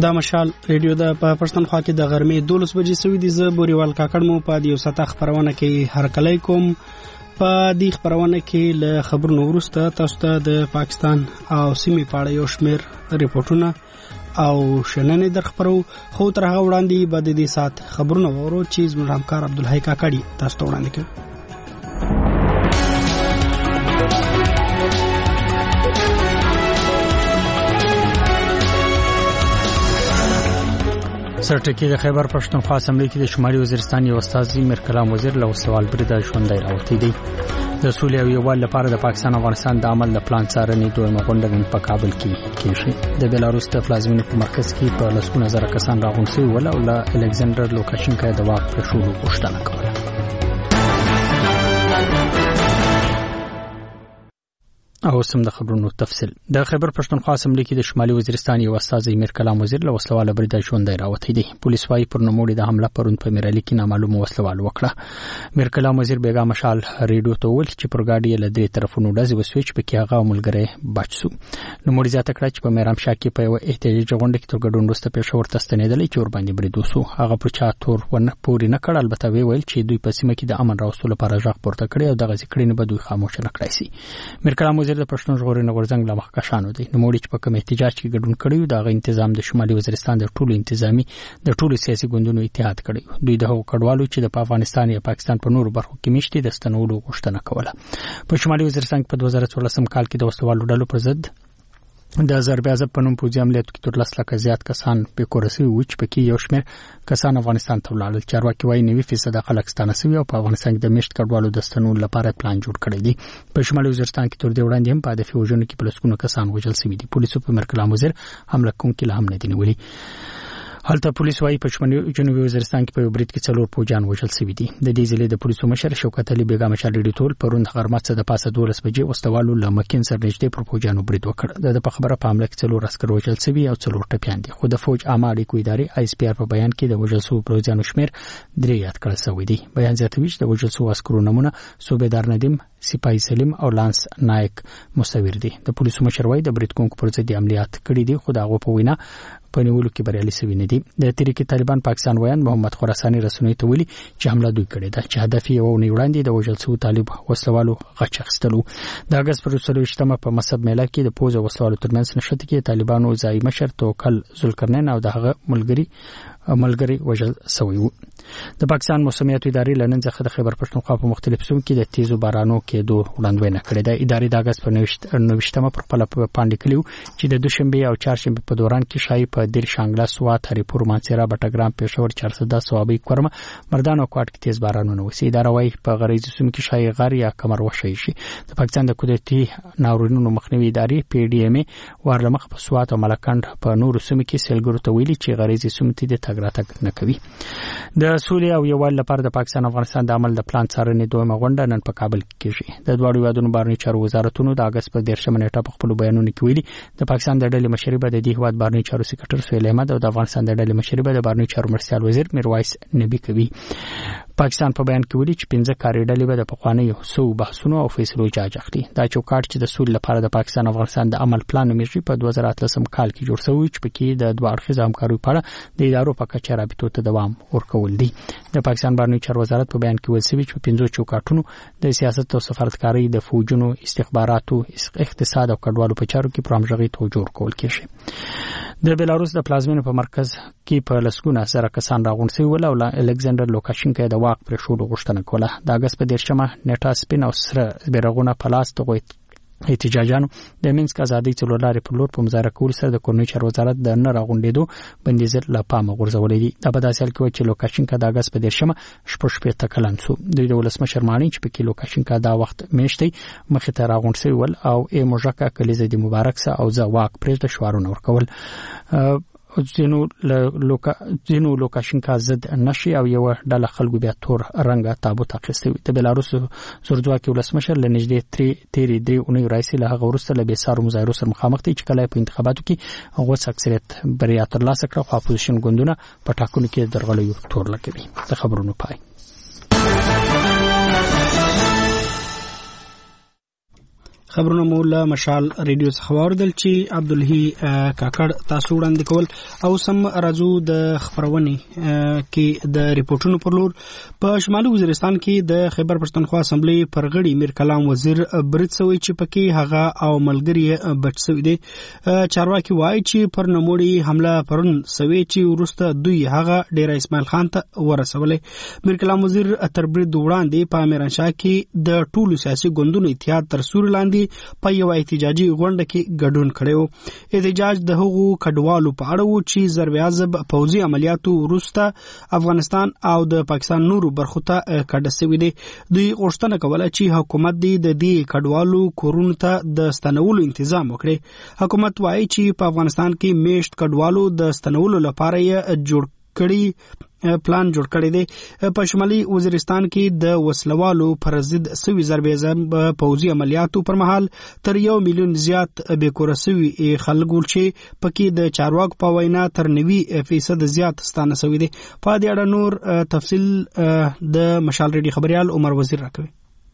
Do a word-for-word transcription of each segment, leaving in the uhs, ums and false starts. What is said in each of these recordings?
دا مشال ریډیو د پښتونخوا کې د غرمې دولس بجې سوي دي. زه بوريوال کاکړ مو په دې ساته خبرونه کې هرکلی کوم. په دې خبرونه کې له خبرونو وروسته تاسو ته د پاکستان او سیمې په اړه یو شمېر ریپورتونه او شننې در خبرو. خو تر هغه وړاندې به د دې سات خبرونه وورو چې زموږ همکار عبدالحی کاکړي تاسو ته وړاندې کوي. سرټکی د خیبر پښتونخوا اسمبلی کې د شمالي وزیرستان یو استاذ میر کلام وزیر له سوال بریده ژوندۍ راوتی دی. د سولې او یووالي لپاره د پاکستان او افغانستان د عمل د پلان څارنې دویمه غونډه په کابل کې کیږي. د بیلاروس د پلازمینې په مرکز کې په لسګونه زره کسان راغونډ شوي ول او له الکساندر لوکاشینکا د واک پرېښودلو غوښتنه کوله. او سم د خبرونو تفصیل. د خیبر پښتونخوا اسمبلی کې د شمالي وزیرستان یو استاذ میر کلام وزیر له وسلواله بریده ژوندۍ راوتی دی. پولیس وايي پر نوموړي د حمله پرون په میرالي کې نامعلومه وسلوال وکړه. میر کلام وزیر بیګا مشال ریډیو ته ویل چې پر گاډي له درې طرفونو ډزې وسوي چې پکې هغه ملګری بچ شو. نوموړي زیاته کړه چې په میرامشاه کې په یو احتجاجي غونډه کې تر ګډون وروسته پېښور ته ستنېدل چې ور باندې برید وسو. هغه په چا تور ونه پوري نه کړ، البته وی ویل چې دوی په سیمه کې د امن راوستلو لپاره ځاغ پورته کړی او دغه ذکرینه به دوی خاموش نه کړای شي. میر کلام وزیر د پښتون ژغورنې ورزنګ له مخکښانو دی. نوموړي چې په کوم احتجاج کې ګډون کړی دا غي تنظیم د شمالي وزیرستان د ټولو انتظامی د ټولو سیاسي ګوندونو اتحاد کړی. دوی د هغو کډوالو چې د افغانستان یا پاکستان په نورو برخو کې میشتي د ستنولو غوښتنه کوله. په شمالي وزیرستان په دوه زره څوارلسم کال کې د وسوالو ډلو پر ضد د ضربازب په نوم پوځي عملیاتو کې تر لس لکه زیات کسان په کورسي و چې پکې یو شمېر کسان افغانستان ته ولاړل. چارواکي وايي نوي فیصد خلک ستانه شوي او په افغانستان کې د میشت کډوالو د ستنولو لپاره پلان جوړ کړی دی. په شمالي وزیرستان کې تر دې وړاندې هم په هدفي وژنو کې په لسګونو کسان وژل شوي دي. پولیسو په میر کلام وزیر حمله کوونکي له هم نه دي نیولي. هلته پولیس وايي په جنوبي وزیرستان کې په برید کې څلور پوجان وژل شوي دي. د دې ځلې د پولیسو مشر شوکت علي بیګا مشال ریډیو ټول پرون غرمه څه د پاسه دولس بجې وسوالو له مکین سره نږدې پر پوجانو برید وکړ. د په خبره په حمله کې څلور عسكر وژل شوي او څلور ټپيان دي. خو د فوج عامه اړیکو ادارې آی اس پی آر په بیان کې د وژل شوو پوځیانو شمیر درې یاد کړل شوی دی. بیان زیاتوي چې د وژل شوو عسکرو نمونه صوبیدار ندیم، سپاهی سلیم او لانس نایک مصور دي. د پولیسو مشر وايي د برید کوونکو پر ضد عملیات کړي دي، خو دا غو په وینا په نیولو کې بریالي شوي نه دي. د تحریک طالبان پاکستان ویان محمد خراساني رسنۍ ته ویلي چې حمله دوی کړې ده چې هدف یې و نه وړاندې د وژل شوو طالب وسلوالو غچ اخیستلو. د اګست پر څلوېښتمه په مصب میله کې د پوځ وسلوالو ترمنځ نښتې کې طالبانو ځای مشر توکل ذوالقرنین او دغه ملګری ملګری وژل شوی وو. د پاکستان موسمیات ادارې لنن څخه د خیبر پښتونخوا په مختلفو سیمو کې د تیزو بارانو کېدو وړاندوینه کړې ده. ادارې د اګست په نوښتمه پر خپل پاندې کلیو چې د دوشنبه او چهارشنبه په دوران کې شای په دیر شانګلا سوات هریپور مانسیرا بټګرام پېښور چارسده سوابي کورمه مردان او کوټ کې تیز بارانونه وسی. اداره وايي په غریزي سیمو کې شای غر یا کمر وشي شي. د پاکستان د قدرتي ناورینونو مخنیوي ادارې پی ډی ام ورلمخ په سوات او ملکند په نورو سیمو کې سیلګرو ته ویلي چې غریزي سیمو ته د تګراتګ نه کوي. د سولې او یووالي لپاره د پاکستان او افغانستان د عمل د پلان څارنې دویمه غونډه نن په کابل کې کیږي. د دواړو هیوادونو بهرنیو چارو وزارتونو د اګست په دیرشمه نیټه په خپلو بیانونو کې ویلي د پاکستان د ډلې مشري به د دې هیواد بهرنیو چارو سکرټر سهیل احمد او د افغانستان د ډلې مشري به د بهرنیو چارو مرستیال وزیر میرویس نبی کوي. پاکستان په بیان کې ویلي چې پنځه کاري ډلې به د پخوانیو سو بحثونو او فیصلو اجازه اخلي. دا چوکاټ چې د سولې لپاره د پاکستان او افغانستان د عمل پلان میږي په دوه زره اتلسم کال کې جوړ شوی چې پکې د دوه اړخیزه همکارۍ په اړه د ادارو په کچه رابطو ته دوام ورکول دي. د پاکستان بهرنیو چارو وزارت په بیان کې ویل شوی چې پنځو چوکاټونو د سیاست او سفارتکارۍ د فوجونو استخباراتو اقتصاد او کډوالو په چارو کې پرامژغي توجه ورکول کیږي. د بیلاروس د پلازمینې په مرکز کې په لسګونه زره کسان راغونډ شوي ول او الکساندر لوکاشینکا د واک پرېښودلو غوښتنه کوله. د اګست په دیرشمه نیټه سپین او سره بیرغونه په لاس د احتجاجانو د مینسک ازادۍ څلور لارې پر لور په مظاهره کولو سره د کورنیو چارو وزارت د نه راغونډېدو بندیز له پامه غورځولی دي. دا په داسې حال کې و چې لوکاشینکا د اګست په دیرشمه شپږ شپېته کلن شو. دوی د ولسمشر ماڼۍ چې پکې لوکاشینکا دا وخت میشتی مخې ته راغونډ شوي ول او ای موژکه کلیزه دې مبارک سه او زه واک پرېږده شعارونه ورکول. ځینو لوکا ځینو لوکاشینکا ضد نشي او یو ډله خلکو بیا تور رنګه تابوت اخیستی. د بیلاروس زورځواکي ولسمشر له نږدې تیرې درې اونۍ راځي له هغه وروسته له بېسارو مظاهرو سره مخامخ دي چې کله په انتخاباتو کې غوڅ اکثریت بریا ترلاسه کړه خو اپوزیشن ګوندونه په ټاکنو کې درغلیو تور لګوي. د خبرونو پای. خبرونه مو له مشال ریډیو څخه واوریدل چې عبدالهی کاکړ تاسو وړاندې کول او سم راځو د خبرونې کې د ریپورتونو پر لور. په شمالي وزیرستان کې د خیبر پښتونخوا اسمبلی پرغړی میر کلام وزیر برید سوی چې پکې هغه او ملګری بچ سوی دي. چارواکي وایي چې پر نموړي حمله پرون سوی چې ورسته دوی هغه ډیر اسماعیل خان ته ورسولې. میر کلام وزیر تر برید وړاندې په میرانشاه کې د ټولو سیاسي ګوندونو اتحاد تر سوري لاندې په یو احتجاجي غونډه کې ګډون کړو. احتجاج د هغو کډوالو په اړه و چې ضرب عضب پوځي عملیاتو وروسته افغانستان او د پاکستان نورو برخو ته کډه سوي دي. دوی غوښتنه کوله چې حکومت د دې کډوالو کورونو ته د ستنولو تنظیم وکړي. حکومت وایي چې په افغانستان کې میشت کډوالو د ستنولو لپاره یې جوړ کړي پلان جوړ کړی دی. په شمالي وزیرستان کې د وسلوالو پر ضد سوي ضربې عضب پوځي عملیاتو پر مهال تر یو میلیون زیات بېکوره سوي خلک چې پکې د چارواکو په وینا تر نوي فیصد زیات ستانه سوي دي. په دې اړه نور تفصیل د مشال ریډي خبريال عمر وزیر راکوي.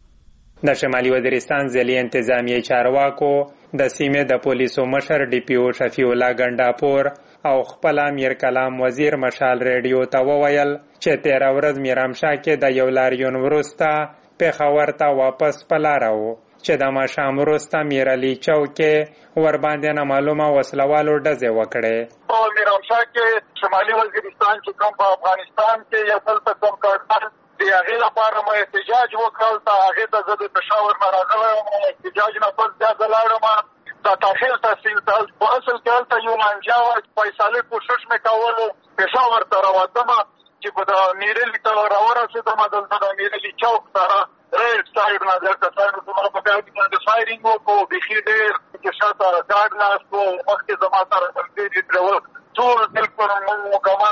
د شمالي وزیرستان ځلي انتظامیه چارواکو د سیمې د پولیسو مشر ډي پی او شفیع الله ګنډاپور او خپل امیر کلام وزیر مشال ریډیو ته وویل چې تیره ورځ میرامشاه کې د یو لاریون وروسته پېښور ته واپس په لاره و چې د ماښام وروسته میرعلي چوک کې ورباندې نامعلومه وسلوالو ډزې وکړې. په میرامشاه کې شمالي وزیرستان چې کوم په افغانستان کې یو بل ته کوم کارتان د هغې لپاره مو احتجاج وکړل، ته هغې ته زه د پېښور نه راغلی وم. احتجاج نه پس بیا زه لاړم د تاخیر تحصیل ته. په اصل کې هلته یو لانجه وه، فیصلې کوشش مې کولو پېښور ته راوتم چې په د میرعلي ته راورسېدم. دلته د میرعلي چوک ته ریډ سایډ نه دلته سایډ زما په ګاډي باندې فایرینګ وکړو. بیخي ډېر چې شاته ګاډ ناست و، مخکې زما سره ملګري دي درول ټول بالکل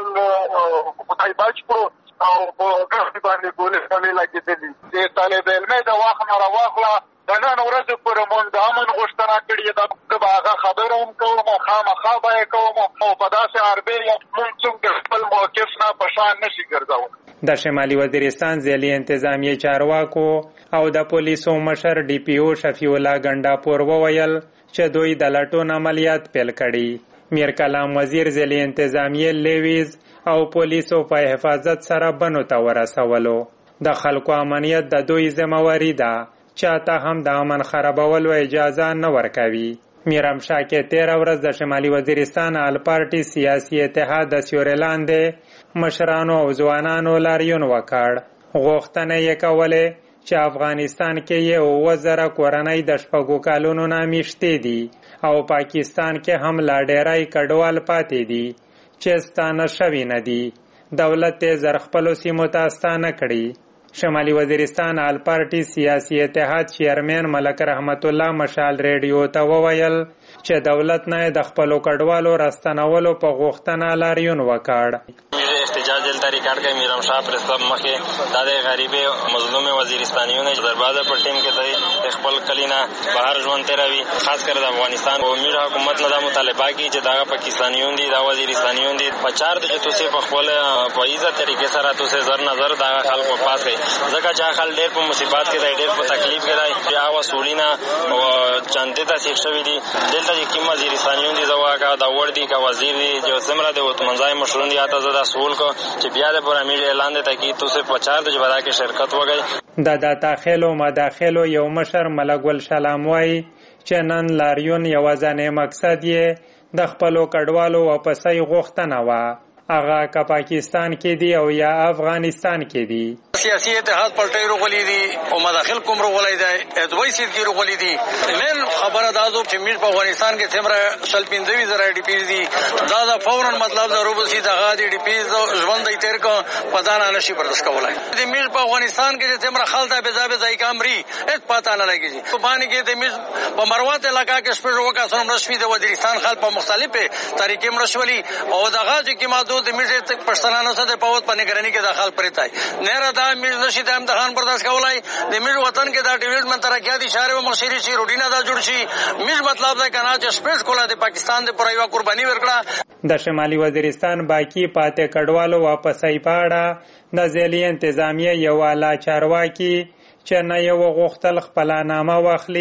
مکمل خدای بچ کړو او په ګاډي باندې ګولې خولې لګېدلي. د طالب علمۍ د وخت نه راواخله د نن ورځې پورې مونږ د امن غوښتنه کړې ده. زه به هغه خبره هم کوم او خامخا به یې کوم او په داسې حربې مونږ څوک د خپل موقف نه په شان نشي ګرځولی. د شمالي وزیرستان ځلي انتظامیه چارواکو او د پولیسو مشر ډي پی او شفیع الله ګنډاپور وویل چې دوی د لټون عملیات پیل کړي. میر کلام وزیر ځلي انتظامیه لیویز او پولیسو په حفاظت سره بنو ته ورسولو. د خلکو امنیت د دوی ذمہواری ده، چاته هم د امن خرابولو اجازه نه ورکوي. میرامشاه کې تیره ورځ د شمالي وزیرستان آل پارټي سیاسي اتحاد د سیوري لاندې مشرانو او ځوانانو لاریون وکړ. غوښتنه یې کولې چې افغانستان کې یې اووه زره کورنۍ د شپږو کالونو نه میشتې دي او پاکستان کې هم لا ډېری کډوال پاتې دي چې ستانه شوي نه دي. دولت یې زر خپلو سیمو ته ستانه کړي. شمالي وزیرستان آل پارټي سیاسي اتحاد چیرمن ملک رحمت الله مشال ریډیو ته وویل چې دولت نه د خپلو کډوالو راستنولو په غوښتنه لاریون وکړ. احتجاج دلته ریکارډ کړی میرامشاه پریس کلب مخې دا د غریبې مظلوم وزیرستانیونو دربازه پر ټیم کې د خپل کلینا بهر ژوند تیروي، خاص کر د افغانستان او امیر حکومت نه دا مطالبه کوي چې دا پاکستانیون دي دا وزیرستانیون دي په چار د توسه په خپل په عزت طریقې سره توسه زر نظر دا خلکو پاس کوي. ځکه چې خلک ډېر په مصیبت کې دی، ډېر په تکلیف کې دی. بیا وسولینا او چاندې ته سیخ شوي دي. دلته چې کوم وزیرستانیون دي زواګه دا ور دي کا وزیر دي جو سمره د وطنځای مشرون دي اته زدا سول کو چې بیا د پر امیر اعلان دی تاکي توسه پچار د جوړا کې شرکت وګړي. د داخلو مداخلو یو مشر ملک ګل سلام وای چې نن لاریون یوازینی مقصد یې د خپلو کډوالو واپسۍ غوښتنه وه، هغه که پاکستان کې دي او یا افغانستان کې دي. سیاسي اتحاد پلټۍ رغولي دي او مداخل کوم رغولي دي، ادوي سیدګي رغولي دي. من خبره دا ده چې موږ په افغانستان کې څومره شل پنځه ویشت زره ډي پی دي، دا د فورا مطلب ضروري سي دغه ډي پی ژوند دی تیر کو پتا نه نشي برداشت کولای. د موږ په افغانستان کې څومره خلک به ځابه ځای کامري هیڅ پتا نه لګي. په باندې کې د موږ په مروات علاقې کې سپېر وکړ سم رسمي د وزیرستان خلک په مختلفه طریقې مرشولي او دغه چې کی ماده د موږ پښتنانو سره په وخت په نگرانی کې داخل پرتای نه را دا موږ نشي د امتحان برداشت کولای. د موږ وطن کې دا ډیولپمنٹ ترقیاتي اشاره او مخشري شي روډینا دا جوړ شي. موږ مطلب دا کنه چې سپیس کوله د پاکستان د پر یو قرباني ورکړه. د شمالي وزیرستان باقی پاتې کډوالو واپسۍ پاړه د ځلي انتظامیه یو اعلی چارواکي چې نه یو غوښتل خپل نامه واخلي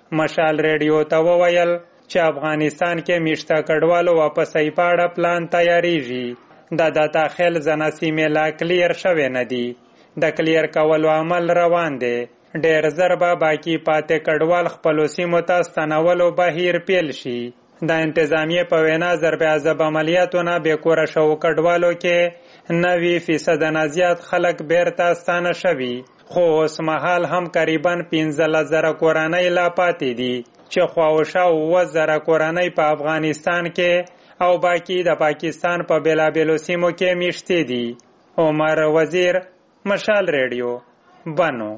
مشال ریډیو ته وویل چې افغانستان کې میشته کډوالو واپسۍ په اړه پلان تیاریږي. د د داخل ځنه سیمې لا کلیر شوی نه دي. د کلیر کولو عمل روان دی. ډېر زر به باقي پاتې کډوال خپلو سیمو ته ستنولو بهیر پیل شي. د انتظامیې په وینا ضرب عذاب عملیاتونه بېکوره شوو کډوالو کې نوي فیصد نه زیات خلک بیرته ستانه شوي، خو اوس مهال هم قریبا پنځلس زره کورنۍ لا پاتې دي چې خواوشا اووه زره کورنۍ په افغانستان کې او باقي د پاکستان په بېلابېلو سیمو کې میشتې دي. عمر وزیر، مشال ریډیو، بنو.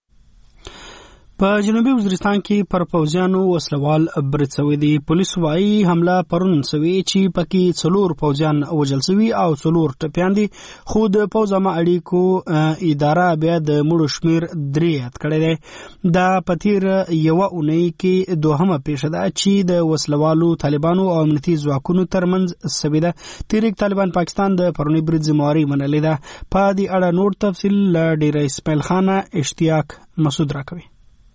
په جنوبي وزیرستان کې پر پوځیانو وسلوال برید شوی دی. پولیس وايي حمله پرون شوې چې پکې څلور پوځیان وژل شوي او څلور ټپیان دي، خو د پوځ عامه اړیکو اداره بیا د مړو شمېر درې یاد کړی دی. دا په تېر یوه اونۍ کې دوهمه پیښه ده چې د وسلوالو طالبانو او امنیتي ځواکونو ترمنځ شوې ده. تحریک طالبان پاکستان د پروني برید ذمهواري منلې ده. په دې اړه نور تفصیل له ډېره اسماعیل خانه اشتیاق مسعود راکوي.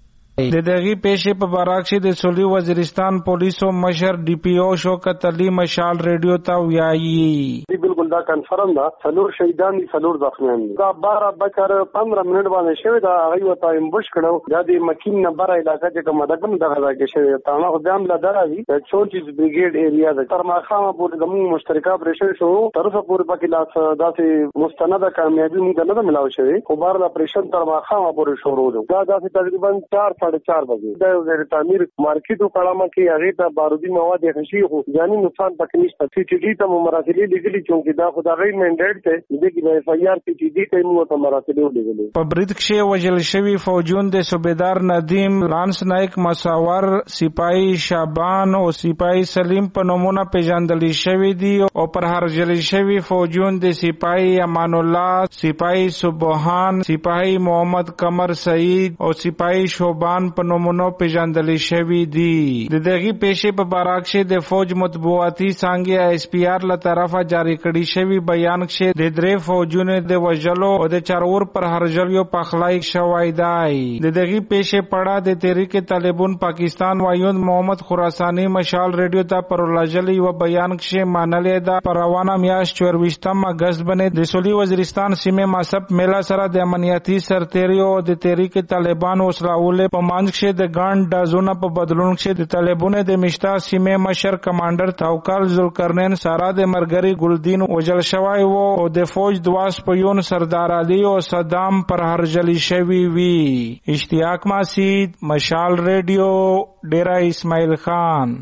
د دغه پیښې په باره کې د سولي وزیرستان پولیسو مشر ډي پی او شوکت علي مشال ریډیو ته ویایي بالکل دا کنفرم ده. څلور شهیدان دي، څلور زخمیان دي. دا بارا بکر پندرہ منټ باندې شوی دا هغه وته امبوش کړو. دا د مکین نمبر علاقه چې کومه ده کوم دغه راکې شوی تاڼه خدام لا درازي چونتیس بریګیډ ایریا ده. تر ماخامه پورې د موږ مشترکه اپریشن شو طرفه پورې پکې لا داسې مستنده کامیابی موږ نه ملاو شوی. خو بار د اپریشن تر ماخامه پورې شروع ده. دا داسې تقریبا چار چار بجے د وزیر تعمیر مارکیټو کړهمه کې هغه ته بارودي مواد خشي خو ځاني نقصان پکې نشته. سی ټي ډي ته مراسلې لګلي چې دا خدای منډیټ ته د کې اف آی آر سی ټي ډي ته مو ته مراسلې لګلي. په برید کې وژل شوی فوجون د صوبیدار ندیم لانس نایک مساور سپاهی شابان او سپاهی سلیم په نومونه پیژندل شوی دي او پر هرجل شوی فوجون د سپاهی امان الله، سپاهی سبحان، سپاهی محمد قمر سعید او سپاهی شوبان په نومونو پیژندل شوی دي. د دغه پیښې په باره کې د فوج مطبوعاتي څانګې ایس پی آر له طرفه جاری کړي شوی بیان کې د درې فوجونو د وژلو او د چارور پر هرجلیو په خلای شوی دی. د دغه پیښې په اړه د تحریک طالبان پاکستان وایوند محمد خراسانی مشال ریډیو ته پر لجلی و بیان کې مانلې ده. پر روانه میاشت چورویشتم اگست باندې د سولي وزیرستان سیمه ماسب میلا سره د امنیتي سرتیریو او د تحریک طالبان وسلاول په مانځ کې د ګاند دازونه په بدلون کې د طالبانو د مشتا سیمه مشر کمانډر توکل ذوالقرنین سارا د مرګري ګلدین وجل شوی وو او د فوج دواس پيون سردار علي او صدام پر هرجلی شوی وی. اشتیاق مسعود، مشال ریډیو، ډیرا اسماعیل خان.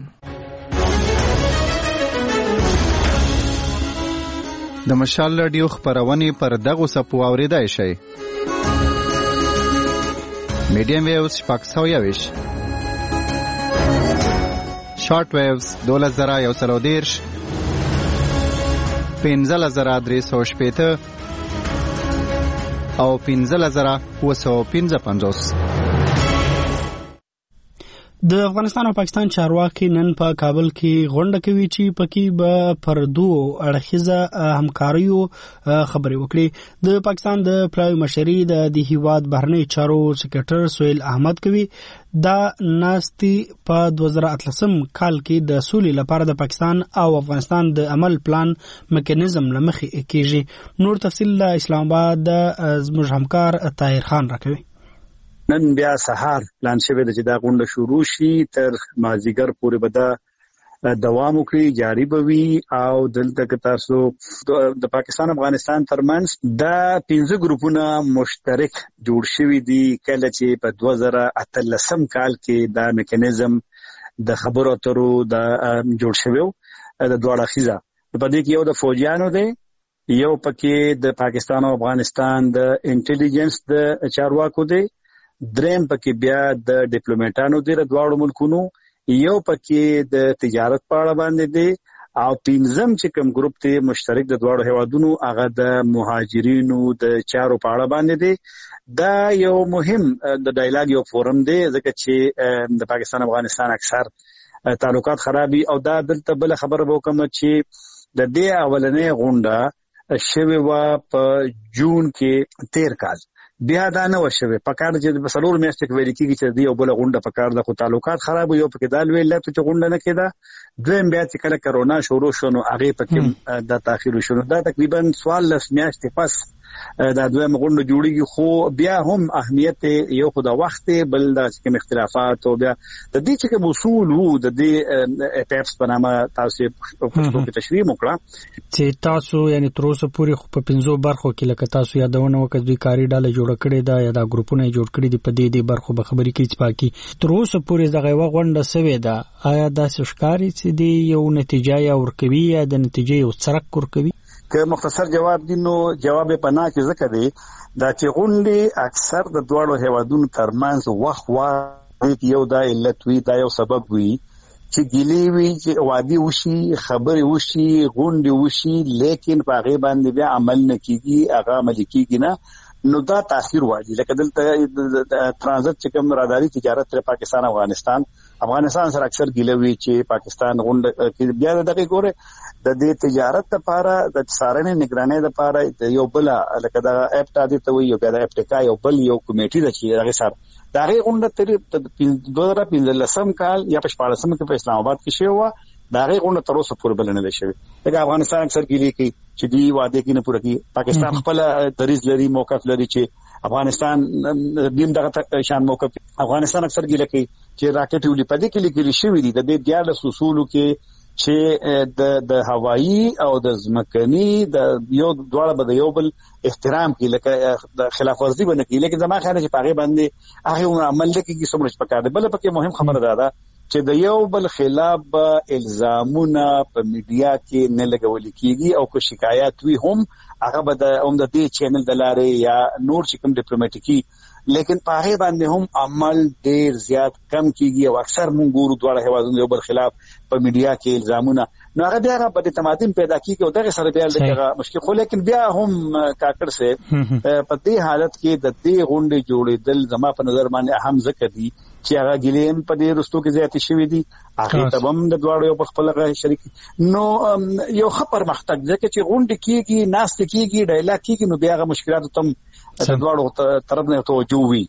د مشال ریډیو خبرونه پر دغه سپو اوریدای شي. میډیم ویوز شپږ سوه یویش، شارټ ویوز دولس زره یو سل او دېرش، پنځلس زره درې سوه شپېته او پنځلس زره اووه سوه پنځه پنځوس. د افغانستان او پاکستان چارواکي نن په کابل کې غونډه کوي چې پکې به پر دوه اړخیزه همکاریو خبرې وکړي. د پاکستان د پلاوي مشري د دې هیواد بهرنی چارو سکرټر سهیل احمد کوي. دا ناستي په دوه زره اتلسم کال کې د سولې لپاره د پاکستان او افغانستان د عمل پلان میکانیزم لمخې کېږي. نور تفصیل له اسلام آباد د زموږ همکار طاهر خان راکوي. نن بیا سهار پلان شوی د چې دا غونډه شروع شي تر مازیګر پورې به دا دوام وکړي، جاری به وي او دلته که تاسو د پاکستان افغانستان ترمنځ دا پنځه ګروپونه مشترک جوړ شوي دي. کله چې په دوه زره اتلسم کال کې دا میکانیزم د خبرو اترو دا جوړ شوی و د دواړه اړخیزه. په دې کې یو د فوجیانو دی، یو پکې د پاکستان او افغانستان د انټيليجنس د چارواکو دی، دریم پکې بیا د ډیپلوماټانو دی د دواړو ملکونو، یو پکې د تجارت په اړه باندې دی او پنځم چې کوم ګروپ دی مشترک د دواړو هیوادونو هغه د مهاجرینو د چارو په اړه باندې دی. دا یو مهم د ډایلاګ یو فورم دی ځکه چې د پاکستان افغانستان اکثر تعلقات خرابي او دا دلته بل خبره وکم چې د دې اولنې غونډه شوی و په جون کې تیر کال بیا دا نه وشوي په کار چې سلور میاشتې کې ویل کېږي چې دی یو بل غونډه په کار د خو تعلقات خراب یو پکې دا ویل لته چې غونډه نه کېده دویم بیا چې کله کرونا شروع شو نو هغه پکې د تاخير شو دا تقریبا سوال لس میاشتې پس دا دویم غونډه جوړیږي خو بیا هم اهمیت یو خو د وخت بل د کوم اختلافات او بیا د دې چې کوم اصول وو د دې اپس په نامه تاسو په پښتو کې تشریح وکړه چې تاسو یعنی تر اوسه پورې په پنځو برخو کې لکه تاسو یادونه وکړه دوی کاری ډاله جوړ کړې ده یا د ګروپونه جوړ کړي دي په دې دې برخو به خبرې کوي چې پاکي تر اوسه پورې دغه غونډه سوي ده آیا دا ښکاری چې دی یو نتیجه یا ورکوي یا د نتیجې یو څرک ورکوي که مختصر جواب دی نو جواب پناه کې ذکر دی دا چې غونډې اکثر د دواړو هیوادونو ترمنځ وخت واحد یو دا علت وي دا یو سبب وي چې ګیلې وي چې وادي وشي خبرې وشي غونډې وشي لیکن په هغه باندې بیا عمل نه کیږي هغه عمل کیږي نه نو دا تاثیر واجی لکه دلته ترانزیت چې کوم راداري تجارت تر پاکستان افغانستان افغانستان سره اکثر ګیلوي چې پاکستان غونډه کې بیا دغه ګوره د دې تجارت لپاره د څارنې نگرانۍ لپاره یو بل لکه دا اپ ته دی ته یو بیا د اپټیکا یو بل یو کمیټي د چې هغه سره دا غي غونډه تر دوه هزار پنځلسم کال یا په شپږلسم کې په اسلام آباد کې شوه دا غي غونډه تر اوسه پورې بل نه ده شوی لکه افغانستان اکثر ګیلي کوي چې دی وعده کې نه پوره کوي پاکستان خپل دریز لري موقف لري چې افغانستان دیم دغه شان موقف افغانستان اکثر ګیلي کوي چې راکټ ولې پدې کې لیکل شوی دي د دې دیارلس اصولو کې چې د د هوایی او د ځمکني د یو دواړه به یو بل احترام کې لکه د خلاف ورزي باندې کې لکه زما خیال چې پاغه باندې هغه عمل کې څومره پکاره بل پکې مهم خبره ده چې د یو بل خلاف الزامونه په میډیا کې نه لګول کیږي او کو شکایت وي هم هغه به د اوم د دې چینل د لارې یا نور چې کوم ډیپلوماټیکي لیکن پاغه باندې هم عمل ډیر زیات کم کیږي او اکثر مونږ ګورو دواړه هوادونو یو بل خلاف په میډیا کې الزامونه نو هغه بیا هغه په تمادن پیدا کیږي او دغه سره بیا لږه مشکل خو لیکن بیا هم کاکړ سه په دې حالت کې د دې غونډې جوړېدل زما په نظر باندې اهم ذکر دي چې هغه ګلیم په دې رستو کې زیات شوی دي هغه تبم د دواړو یو خپل غږ شریک نو یو خبر مختګ ځکه چې غونډې کیږي ناست کیږي ډایلاګ کیږي نو بیا هغه مشکلات تم د دواړو طرف نه توجه وي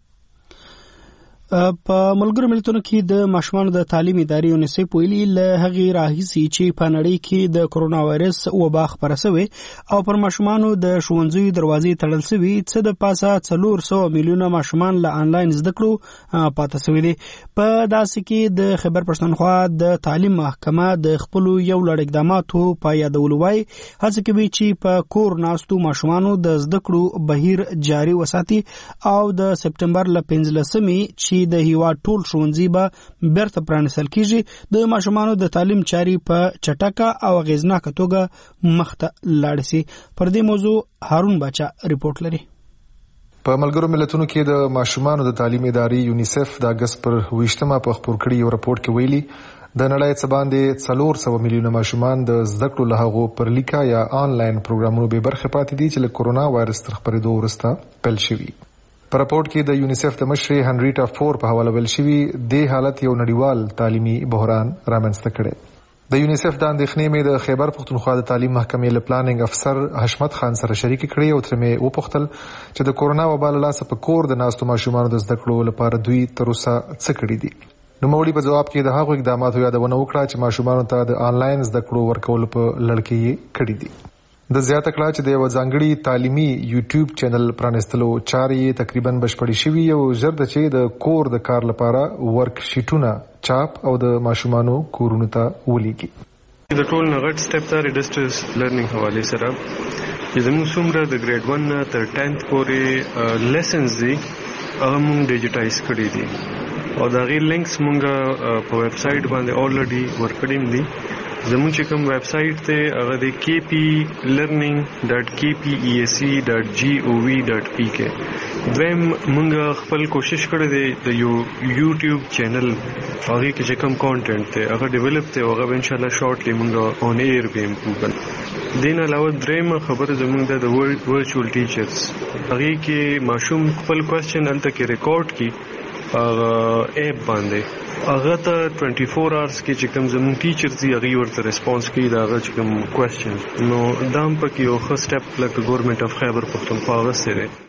په ملګرو ملتونو کې د ماشومانو د تعلیم ادارې یونیسف ویلي له هغه راهیسي چې په نړۍ کې د کرونا وایرس وبا خپره شوې او پر ماشومانو د ښوونځیو دروازې تړل شوې څه د پاسه څلور سوه میلیونه ماشومان له انلاین زده کړو پاتې شوي دي په داسې کې د خیبر پښتونخوا د تعلیم محکمه د خپل یو لړ اقداماتو په یادولو وایي هڅه کوي چې په کور ناستو ماشومانو د زده کړو بهیر جاري وساتي او د سپټمبر ل پنځلسمې چې د هیواد ټول ښوونځي به بیرته پرانیستل کیږي د ماشومانو د تعلیم چاري په چټکه او غیزناکه توګه مخته لاړ شي پر دې موضوع هارون باچا ریپورت لري په ملګرو ملتونو کې د ماشومانو د تعلیم ادارې یونیسف د اگست پر ویشتمه په خبر کړی یو راپورټ کې ویلي د نړۍ څخه باندې څلور سوه میلیونه ماشومان د زده کړو له هغو پر لیکا یا آنلاین پروګرامونو به برخه پاتې دي چې له کرونا وایرس تر خپرېدو وروسته پیل شوي په راپورټ کې د یونیسف د مشرې هنریټا فور په حواله ویل شوی د حالت یو نړیوال تعلیمي بحران رامنځته کړي د یونیسف د اندېښنې مې د خیبر پښتونخوا د تعلیم محکمې له پلانینګ افسر حشمت خان سره شریک کړي او تر مې وپوښتل چې د کورونا وبا له لاسه په کور د ناستو ماشومانو د زده کړو لپاره دوی تر اوسه څه کړي دي نو مولي په جواب کې د هغو اقداماتو یادونه وکړه چې ماشومانو ته د آنلاین زده کړو ورکول په لړ کې کړي دي د زیاته کړه چې د یو ځانګړي تعلیمي یوټیوب چینل پرانستلو چارې تقریبا بشپړې شوي او ژر د چې د کور د کار لپاره ورک شیټونه چاپ او د ماشومانو کورونو ته ولېږي د ټول نه غټ سټپ دا ډیسټنس لرنینګ حواله سره چې زموږ څومره د ګریډ ون تر ټینث پورې لیسنز دي هغه موږ ډیجیټایز کړي دي او دا غي لینکس موږ په ویب سټ باندې اولریډي ورکړم دي زموږ چې کوم ویب سټ ته هغه د کی پی لرنینګ ډاټ کی پی ای ایس سی ډاټ جی او وی ډاټ پی کې دویم موږ خپل کوشش کړی دی د یو یوټیوب چینل هغه کې چې کوم کانټینټ ته هغه ډیولپ ته هغه ان شاء الله شارټلی موږ اون ایر به امپروو دین علاوه دریم خبره زموږ د ورچوال ټیچرز هغه کې ماشوم خپل کوېسچن انت کې ریکارډ کی هغه ایپ باندې هغه ته چوبیس اورز کې چې کوم زموږ ټیچرز دی هغه ورته ریسپانس کوي دا هغه چې کوم کوېسچنز نو دا هم پکې یو ښه سټپ لکه ګورنمنت اف خیبر پښتونخوا غوښتي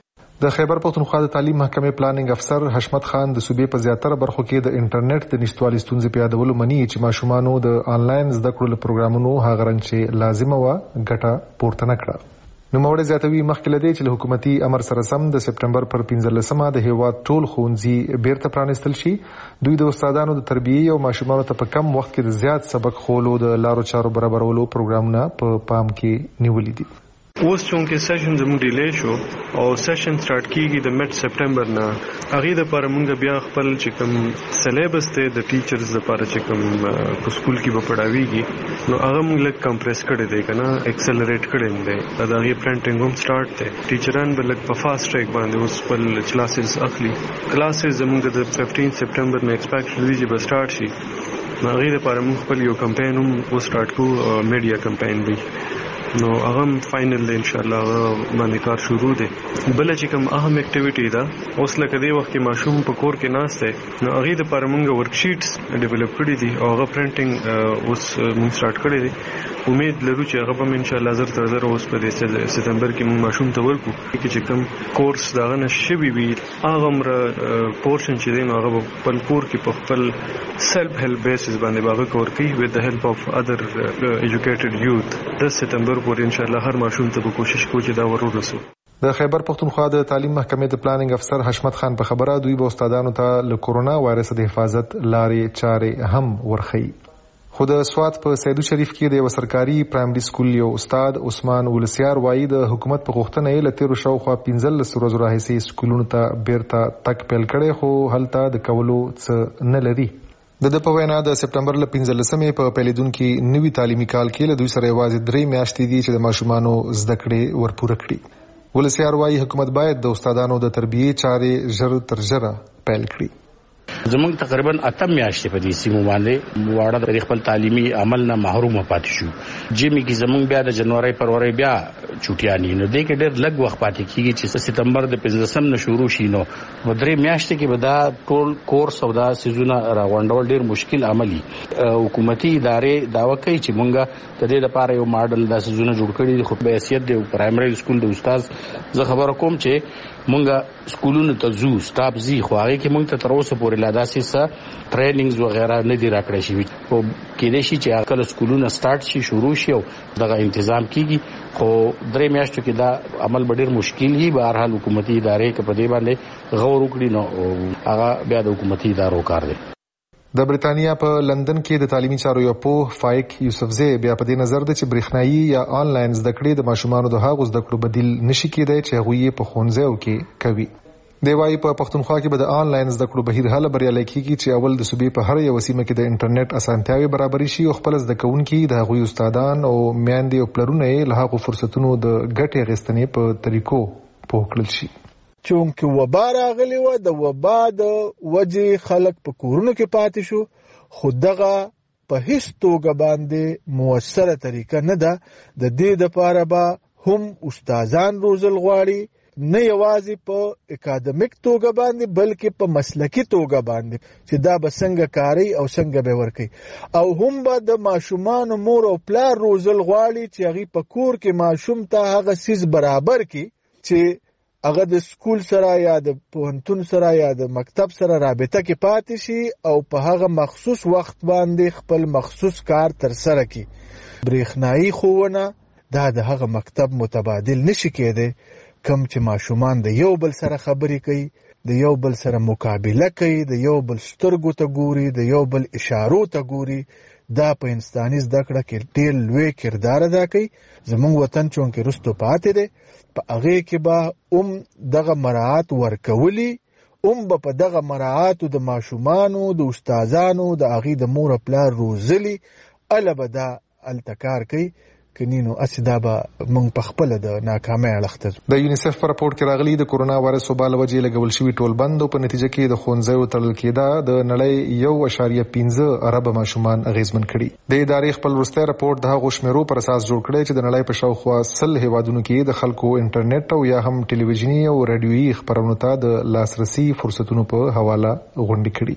د خیبر پښتونخوا د تعلیم محکمې پلانینګ افسر حشمت خان د صوبې په زیاتره برخو کې د انټرنیټ د نشټوالي ستونزې په یادولو مني چې ماشومانو د آنلاین زده کړو له پروګرامونو هغه رنګ چې لازمه وه ګټه پورته نه کړه. نوموړی زیاتوي مخکې له دې چې له حکومتي امر سره سم د سپټمبر پر پنځلسمه د هیواد ټول ښوونځي بیرته پرانیستل شي. دوی د استادانو د تربیې او ماشومانو ته په کم وخت کې د زیات سبق خولو د لارو چارو برابرولو پروګرامونه په پام کې نیولي دي. اوس چونکه سیشن زموږ ډیلی شو او سیشن سٹارټ کیږي د میډ سپټمبر نه، هغې دپاره موږ بیا خپل چې کوم سلیبس دی د ټیچرز دپاره چې کوم په سکول کې به پړاویږي نو هغه موږ لږ کمپریس کړی دی که نه ایکسلریټ کړی دی. د هغې پرنټینګ هم سٹارټ دی. ټیچران به لږ په فاسټ ټریک باندې اوس خپل کلاسز اخلي. کلاسز زموږ د ففټین سپټمبر نه ایکسپیکټ دی چې به سٹارټ شي. نو هغې دپاره موږ خپل یو کمپین هم وسټارټ کوو، میډیا کمپین دی. نو هغه فائنل ان شاء الله باندې کار شروع دی. بل چې کوم اهم اکټیویټي ده اوس لکه دی وخت کې ماشوم په کور کې ناست دی نو هغه د لپاره موږ ورک شیټس ډیولپ کړی دي او هغه پرنټینګ اوس موږ سٹارټ کړی دی. امید لرو چې هغه به ان شاء الله زر تر زر اوس په سپتمبر کې موږ ماشوم ته ورکو چې کوم کورس داغه نشوي وي هغه مر پورشن چې دی نو هغه په کور کې په خپل سیلف هیلپ بیسس باندې باغ کور کوي with the help of other uh, educated youth. د سپتمبر پورې ان شاء الله هر ماشوم ته به کوشش کوي چې دا ورورسو. د خیبر پښتونخوا د تعلیم محکمې د پلانینګ افسر حشمت خان په خبره دوی به استادانو ته له کورونا وایرس د حفاظت لارې چارې هم ورخی. خو د سوات په سیدو شریف کې د یو سرکاري پرایمري سکول یو استاد عثمان ولسیار وایي د حکومت په غوښتنه یې له تیرو شاوخوا پنځلس ورځو راهیسې سکولونو ته بیرته تګ پیل کړی خو هلته د کولو څه نه لري. د ده په وینا د سپټمبر له پنځلسمې په پیلېدونکي نوي تعلیمي کال کې له دوی سره یوازې درې میاشتې دي چې د ماشومانو زده کړې ورپوره کړي. ولسیار وایي حکومت باید د استادانو د تربیې چارې ژر تر ژره پیل کړي. زمونږ تقریبا اتم میاشتې په دې سیمو باندې واړه د خپل تعلیمي عمل نه محروم پاتې شو. جیمي کې زمونږ بیا د جنوري فروری بیا چوټیانی نو دې کې ډېر لږ وخت پاتې کیږي چې سپتمبر د پنځلسم نه شروع شي. نو په درې میاشتې کې به دا ټول کورس او دا سیزونه راغونډول ډېر مشکل عملي. حکومتي ادارې داوا کوي چې مونږ د دې لپاره یو ماډل دا سیزونه جوړ کړي دي خو په حیثیت د پرایمري سکول د استاد زه خبره کوم چې مونږ سکولونو ته ځو سټاف زی خو هغه کې مونږ ته تر اوسه پورې لا داسې څه ټریننګز وغیرہ نه دی راکړی شوي. خو کېدای شي چې کله سکولونه سٹارټ شي شروع شي او دغه تنظیم کیږي خو درې میاشتو کې دا عمل به ډېر مشکل وي. به هر حال حکومتي ادارې که په دې باندې غور وکړي نو هغه بیا د حکومتي ادارو کار دی. د بریتانیا په لندن کې د تعلیمي چارو یو پوه فایق یوسفزی بیا په دې نظر دی چې برېښنایي یا آنلاین زده کړې د ماشومانو د هغو زده کړو بدیل نشي کېدای چې هغوی یې په ښوونځیو کې کوي. دی وایي په پښتونخوا کې به د آنلاین زده کړو بهیر هله بریالی کېږي چې اول د صوبې په هر یوه سیمه کې د انټرنیټ اسانتیاوې برابرې شي او خپل زده کوونکي د هغوی استادان او میندې او پلرونه یې له هغو فرصتونو د ګټې اخیستنې په طریقو پوه کړل شي. چونکه وبا راغلی و د وبا د وجې خلک په کورونو کې پاتې شو خو دغه په هیڅ توګه باندې موثره طریقه نه ده. د دې دپاره به هم استادان روزل غواړي نه یوازې په اکادمیک توګه باندې بلکې په مسلکي توګه باندې چې دا به څنګه کاری او څنګه به ورکي او هم به د ماشومان مور او پلار روزل غواړي چې هغه په کور کې ماشوم ته هغه سیس برابر کی چې هغه د سکول سره یا د پوهنتون سره یا د مکتب سره رابطه کې پاتې شي او په هغه مخصوص وخت باندې خپل مخصوص کار تر سره کی. برېښنایي ښوونه دا د هغه مکتب متبادل نشي کېدی کم چې ماشومان د یو بل سره خبرې کوي، د یو بل سره مقابله کوي، د یو بل سترګو ته ګوري، د یو بل اشارو ته ګوري. دا په انساني زده کړه کې ډېر لوی کردار ادا کوي. زموږ وطن چونکې رستو پاتې دی په هغې کې به ام دغه مراعات ورکولی ام به په دغه مراعاتو د ماشومانو د استادانو د هغې د مور پلار روزلی اله به دا هلته کار کوي کنینو اسی دا به موږ په خپله د ناکامۍ اړخته. د یونیسف په راپورټ کې راغلي د کورونا وایرس وبا له وجې لګول شوي ټول بند او په نتیجه کې د ښوونځیو تړل کېده د نړۍ یو اعشاریه پنځه اربه ماشومان اغېزمن کړي. د ادارې خپل وروستی راپورټ د هغو شمیرو پر اساس جوړ کړی چې د نړۍ په شاوخوا سل هیوادونو کې د خلکو انټرنیټ او یا هم ټلویزیوني او راډیویي خپرونو ته د لاسرسي فرصتونو په حواله غونډې کړي.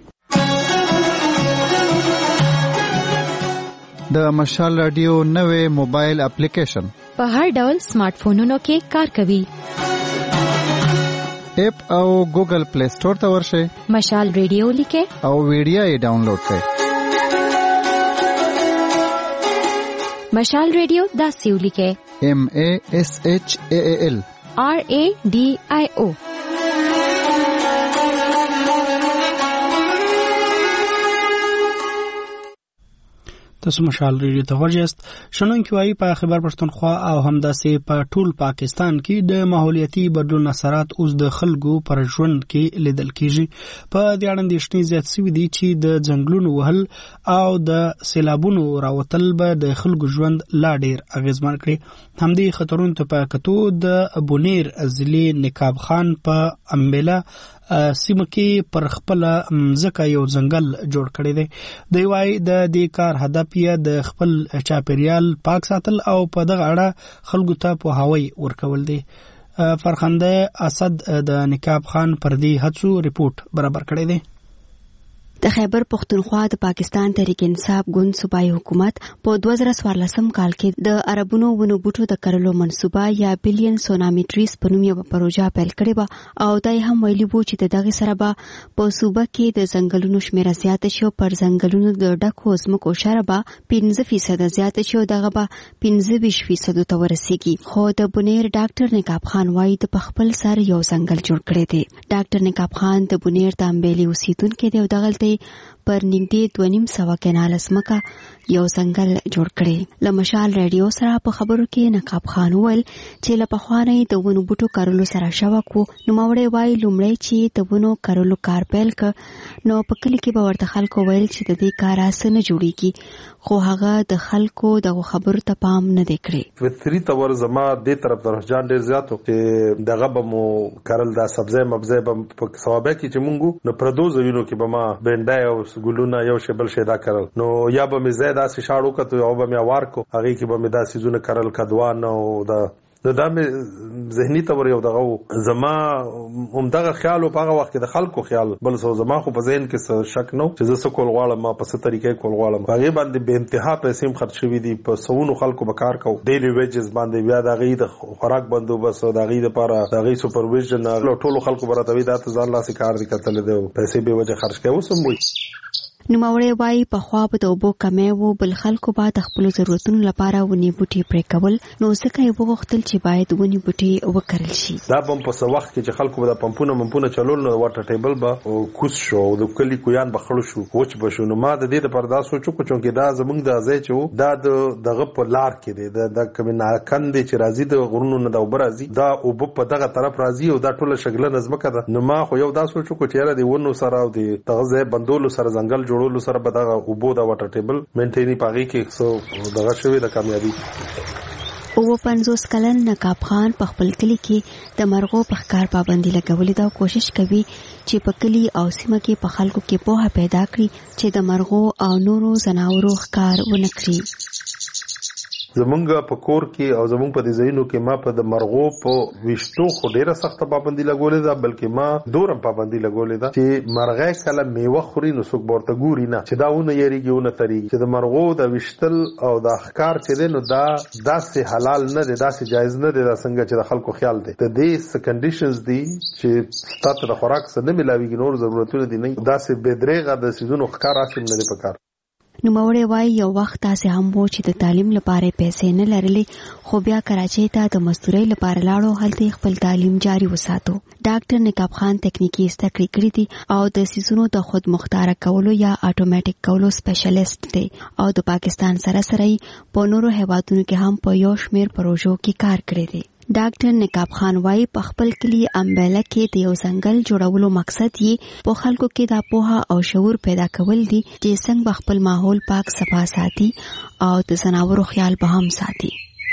د مشال رادیو نوې موبایل اپلیکیشن په هر ډول سمارټ فونونو کې کار کوي. اپ او ګوګل پلی سٹور ته ورشئ، مشال ریډیو لیکئ او ویډیو یې ډاونلوډ کړئ. مشال ریډیو داسې ولیکئ: ایم ای ایس ایچ ای ایل آر ای ډي آی او. تاسو مشال ریډیو ته ورجست. شنونکي وايي په خبر پښتونخوا او همداسې په ټول پاکستان کې د ماحولیاتي بدلون اثرات اوس د خلکو پر ژوند کې لیدل کیږي. په دې اړه اندېښنې زیات شوي دي چې د ځنګلونو وهل او د سیلابونو راوتل به د خلکو ژوند لا ډیر اغیزمن کړي. همدې خطرونو ته په کتو د بونیر ضلع نقاب خان په امبلا سیمه کې پر خپل ځکه یو ځنګل جوړ کړی دی. دوی وايي د دې کار هدف یې د خپل چاپیریال پاک ساتل او په دغه اړه خلکو ته پوهاوی ورکول دي. فرخنده اسد د نقاب خان پر دې هڅو ریپورت برابر کړی دی. د خیبر پختونخوا د پاکستان تحریک انصاف ګوند صوبایي حکومت په دوه زره څوارلسم کال کې د عربونو ونو بوټو د کرلو منصوبه یا بلین سونامي ټریز په نوم یو پروژه پیل کړې و او دا هم ویلي وو چې دغه سره به په صوبه کې د ځنګلونو شمېر زیات شي، پر ځنګلونو د ډکو ځمکو شمېر به پنځه فیصد زیات شي او دغه به پنځه ویشت فیصد ته ورسیږي. خو د بونیر ډاکټر نقاب خان وايي د خپل سر یو ځنګل جوړ کړی دی. ډاکټر نقاب خان د بونیر د امبېلي اوسیدونکو دی او دغه پر نږدې دوه نیم سوه کناله ځمکه یو ځنګل جوړ کړی. له مشال ریډیو سره په خبرو کې نقاب خان وویل چې له پخوانۍ د ونو بوټو کرلو سره شوق و. نوموړی وایي لومړی چې د ونو کرلو کار پیل کړ نو په کلي کې به ورته خلکو ویل چې د دې کار اسانه نه جوړیږي، خو هغه د خلکو دغه خبرو ته پام نه دی کړی. فطري تور زما دې طرف ته رجحان ډېر زیات و چې دغه به مو کرل دا سبزی مبزی به په ثوابه کې چې مونږ نو پردو ځایونو کې به ما بینډای او ګلونه یو شی بل شی دا کرل نو یا به مې زیات داسې شاړو کته او به مې وار کو هغه کې به مې داسې زونه کرل کدوان او دا نو دا مې ذهني تور یو دغه زما هم دغه خیال په هغه وخت کې د خلکو خیال بل څه زما خو په ذهن کې شک نو چې زه څه کول غواړم، ما په څه طریقې کول غواړم. هغه باندې به انتها پیسې خرچ شوي دي، په سونو خلکو به کار کوي ډیلی ویجز باندې، بیا د غي د خوراک بندوبست د غي لپاره د غي سپرویژن ټولو خلکو براتوي دا ته ځان لاسي کار دي کتل دي پیسې به وجه خرچ کوي وسم وي. نوموړی وایي پخوا به د اوبو کمی و، بل خلکو به د خپلو ضرورتونو لپاره ونې بوټي پرې کول، نو ځکه یې وغوښتل چې باید ونې بوټي وکرل شي. دا به په څه وخت کې چې خلکو به د پمپونه ممپونه چلول نو واټر ټیبل به کوس شو او د کلي کویان به خړو شو وچ به شو. نو ما د دې لپاره دا سوچ وکړ چې دا زمونږ د ځای چې دا د دغه په لار کې دی د کمنا کندې چې راځي د غرونو نه د اوبه راځي دا اوبه په دغه طرف راځي او دا ټوله شګله نظمکه ده. نو ما خو یو دا سوچ وکړ چې یاره د ونو سره او د دغه ځای بندولو سره ځنګل جوړولو سره به دغه اوبو دا واټر ټیبل مینټینی پاږي کې څو دغه شوی د کامیابی. او پنځوس کلن نقاب خان په خپل کلی کې د مرغو په ښکار پابندي لګولې ده او کوشش کوي چې په کلی او سیمه کې په خلکو کې پوهه پیدا کړي چې د مرغو او نورو ځناورو ښکار ونه کړي. زمونږ په کور کې او زمونږ په دې ځایونو کې ما په د مرغو په وشتو خو ډیره سخته پابندي لګولې ده، بلکې ما دورم پابندي لګولې ده چې مرغۍ کله میوه خوري نو څوک ورته ګوري نه چې دا ونه یریږي ونه تریږي. چې د مرغو د وشتل او د ښکار چې دی نو دا داسې حلال نه دی، داسې جایز نه دی، دا څنګه چې د خلکو خیال دی. د دې کنډیشنز دي چې ستاسو د خوراک سره نه ملاويږي، نور ضرورتونه دي نه، داسې بدرېغه د سيزونو ښکار اصل نه دی پکار. نوموړی وایي یو وخت تاسې هم وو چې د تعلیم لپاره پیسې نه لرلې، خو بیا کراچۍ ته د مزدورۍ لپاره لاړو، هلته خپل تعلیم جاري وساتو. ډاکټر نقاب خان تکنیکی زده کړې کړې دي او د سیزونو د خود مختاره کولو یا اټومیټیک کولو سپیشلیسټ دی او د پاکستان سره سره په نورو هیوادونو کې هم په یو شمېر پروژو کې کار کړی دی. ډاکټر نقاب خان وايي په خپل کلی امباله کې د یو ځنګل جوړولو مقصد یې په خلکو کې د پوهه او شعور پیدا کول دي چې څنګه خپل ماحول پاک صفا ساتي او د ځناورو خیال به هم ساتي.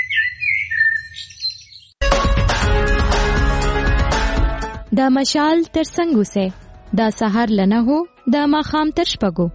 دا مشال تر څنګه سه دا سحر لنه هو دا ماخام تر شپګو.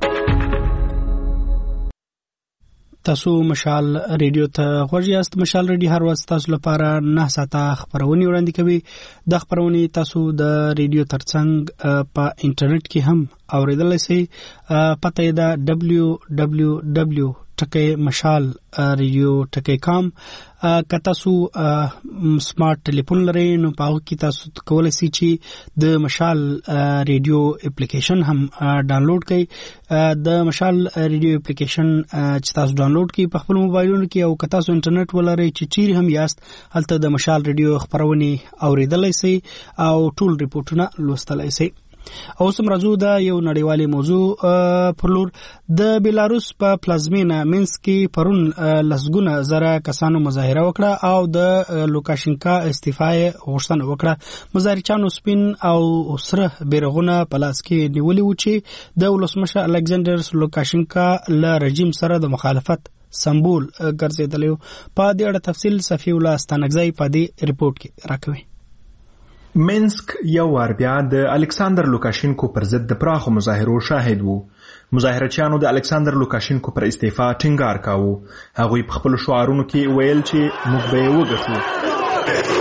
تاسو مشال ریډیو ته غوږ یاست. مشال ریډیو هر ورځ تاسو لپاره نه ساعته خبرونه وړاندې کوي. د خبرونه تاسو د ریډیو ترڅنګ په انټرنیټ کې هم اوریدلای شئ. پته یې ده دبلیو دبلیو دبلیو ټکی مشال ریډیو ټکی کام که تاسو سمارټ ټلیفون لرئ نو په هغه کې تاسو کولی شئ چې د مشال ریډیو اپلیکیشن هم ډاونلوډ کړئ. د مشال ریډیو اپلیکیشن چې تاسو ډاونلوډ کړئ په خپل موبایلونو کې او که تاسو انټرنیټ ولرئ چې چیرې هم یاست هلته د مشال ریډیو خپرونې اوریدلی شئ او ټول ریپورټونه لوستلی شئ. اوس هم راځو د یو نړیوالې موضوع پر لور. د بیلاروس په پلازمینه مینسک کې پرون لسګونه زره کسانو مظاهره وکړه او د لوکاشینکا استعفا غوښتنه وکړه. مظاهرچیانو سپین او سره بیرغونه په لاس کې نیولي وو چې د ولسمشر الکساندر لوکاشینکا له رژیم سره د مخالفت سمبول ګرځېدلی و. په دې اړه تفصیل صفی الله ستانکزی په دې ریپورت کې راکوي. مینسک یو وار بیا د الکساندر لوکاشینکو پر ضد د پراخو مظاهرو شاهد وو. مظاهرچیانو د الکساندر لوکاشینکو پر استعفا ټینګار کاوه. هغوی په خپلو شعارونو کې ویل چې موږ به یې وګټو.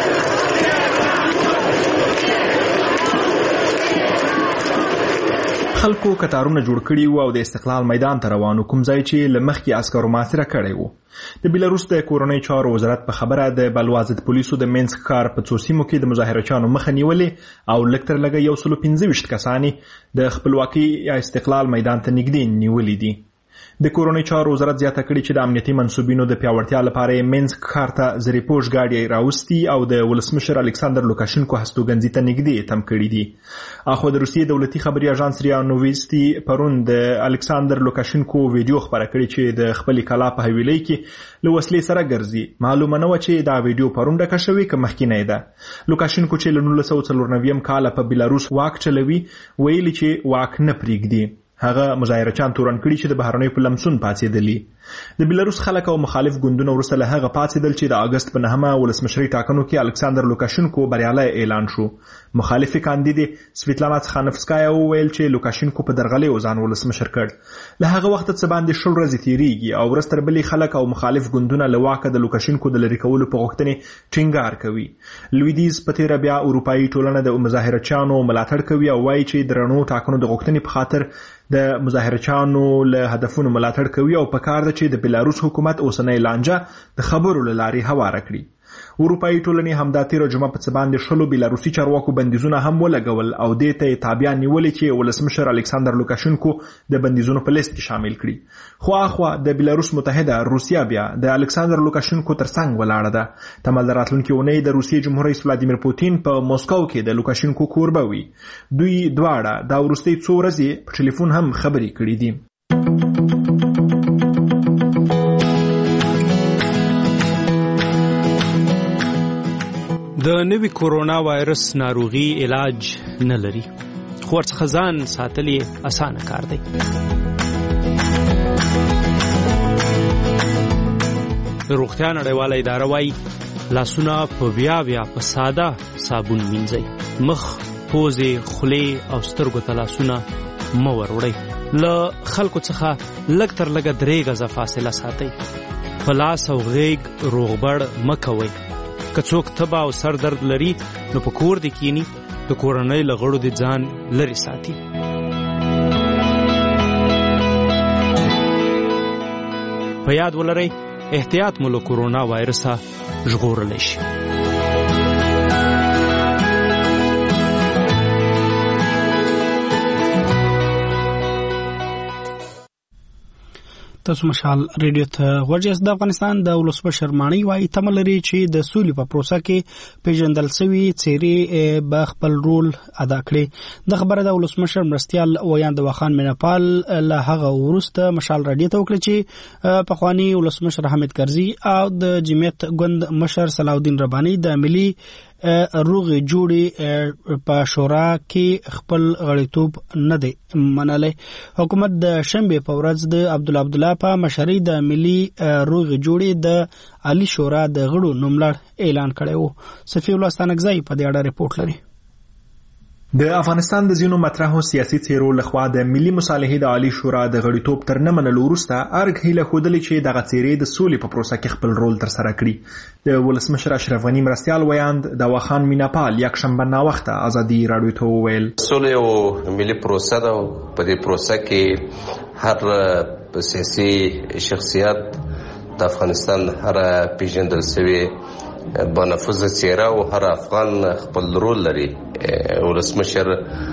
خلکو کتارونه جوړ کړي وو او د استقلال میدان ته روانو، کوم ځای چې له مخکې عسکرو محاصره کړی وو. د بیلاروس د کورنۍ چارو وزارت په خبره د بلوازد پولیسو د مینسک ښار په څو سیمو کې د مظاهرچیانو مخه نیولې او لږ تر لږه یو سلو پنځه ویشت کسانې د خپلواکۍ یا استقلال میدان ته نږدې نیولي دي. د کورنۍ چارو وزارت زیاته کړي چې د امنیتي منصوبینو د پیاوړتیا لپاره یې مینسک ښار ته زرې پوش ګاډي راوستي او د ولسمشر الکساندر لوکاشینکو هستوګنځي ته نږدې تم کړي دي. اخو د روسیې دولتي خبري اژانس ریا نوویستي پرون د الکساندر لوکاشینکو ویډیو خبره کړې چې د خپلې کلا په حویلۍ کې له وسلې سره ګرځي. معلومه نه وه چې دا ویډیو پرون ډکه شوې که مخکینی ده. لوکاشینکو چې له نولس سوه څلور نوي کاله په بیلاروس واک چلوي ویلي چې واک نه پرېږدي. هغه مظاهرچیان تورن کړي چې د بهرنیو په لمسون پاڅېدلي. د بیلاروس خلک او مخالف ګوندونه وروسته له هغه پاڅېدل چې د اګست په نهمه ولسمشرۍ ټاکنو کې الکساندر لوکاشینکو بریالی اعلان شو. مخالفې کاندیدې سویتلانا څخانفسکایا وویل چې لوکاشینکو په درغلۍ ځان ولسمشر کړ. له هغه وخته څه باندې شل ورځې تېرېږي او ورځ تر بلې خلک او مخالف ګوندونه له واکه د لوکاشینکو د لرې کولو په غوښتنې ټینګار کوي. لویدیز په تېره بیا اروپایي ټولنه د مظاهرچیانو ملاتړ کوي او وایي چې د رڼو ټاکنو د غوښتنې په خاطر د مظاهرچیانو له هدفونو ملاتړ کوي او په کار ده چې د بیلاروس حکومت اوسنۍ لانجه د خبرو له لارې هواره کړي. اروپایي ټولنې همدا تېره جمعه په څه باندې شلو بیلاروسي چارواکو بندیزونه هم ولګول او دې ته یې تابعیان نیولې چې ولسمشر الکساندر لوکاشینکو د بندیزونو په لیست کې شامل کړي. خو اخوا د بیلاروس متحده روسیا بیا د الکساندر لوکاشینکو ترڅنګ ولاړه ده. تمل د راتلونکې اونۍ د روسیې جمهور رئیس ولادیمیر پوتین په موسکو کې د لوکاشینکو کوربه وي. دوی دواړه دا وروستۍ څو ورځې په ټلیفون هم خبرې کړې دي. د نوي کورونا وایرس ناروغي علاج نه لري، خو ورڅخه ځان ساتل یې اسانه کار دی. د روغتیا نړیواله اداره وایي لاسونه په بیا بیا په ساده صابون مینځئ. مخ، پوزې، خولې او سترګو ته لاسونه مه وروړئ. له خلکو څخه لږ تر لږه درې غزه فاصله ساتئ. په لاس او غیږ روغبړ مه کوئ. که څوک تبه او سر درد لري نو په کور دې کینی، د کورنۍ له غړو دې ځان لرې ساتي. په یاد ولرئ احتیاط مو له کورونا وایرسه ژغورلی شي. تاسو مشال ریډیو ته ورجس. د افغانستان د ولسمشر مانی وایي تمه لري چې د سولې په پروسه کې پیژندل شوي څېرې به خپل رول ادا کړي. د خبره د ولسمشر مرستیال ویاند واخان میناپال له هغه وروسته مشال ریډیو ته وکړه چې پخوانی ولسمشر حامد کرزي او د جمعیت ګوند مشر صلاح الدین رباني د ملي روغې جوړې په شورا کې خپل غړیتوب نه دی منلی. حکومت د شنبې په ورځ د عبدالله عبدالله په مشرۍ د ملي روغې جوړې د عالی شورا د غړو نوملړ اعلان کړی و. صفی الله ستانکزی په دې اړه ریپورت لري. د افغانستان د ځینو مطرحو سیاسي څیرو لخوا د ملي مصالحې د عالی شورا د غړیتوب تر نه منلو وروسته ارګ هیله ښودلې چې دغه څیرې د سولې په پروسه کې خپل رول ترسره کړي. د ولسمشر اشرف غني مرستیال ویاند د واخان میناپال یکشنبه ناوخته ازادي راډیو ته وویل سولې او ملي پروسه ده. په دې پروسه کې هر سیاسي شخصیت د افغانستان هر پیژندل شوی بنفوذ څیره او هر افغان خپل رول لري. ولسمشر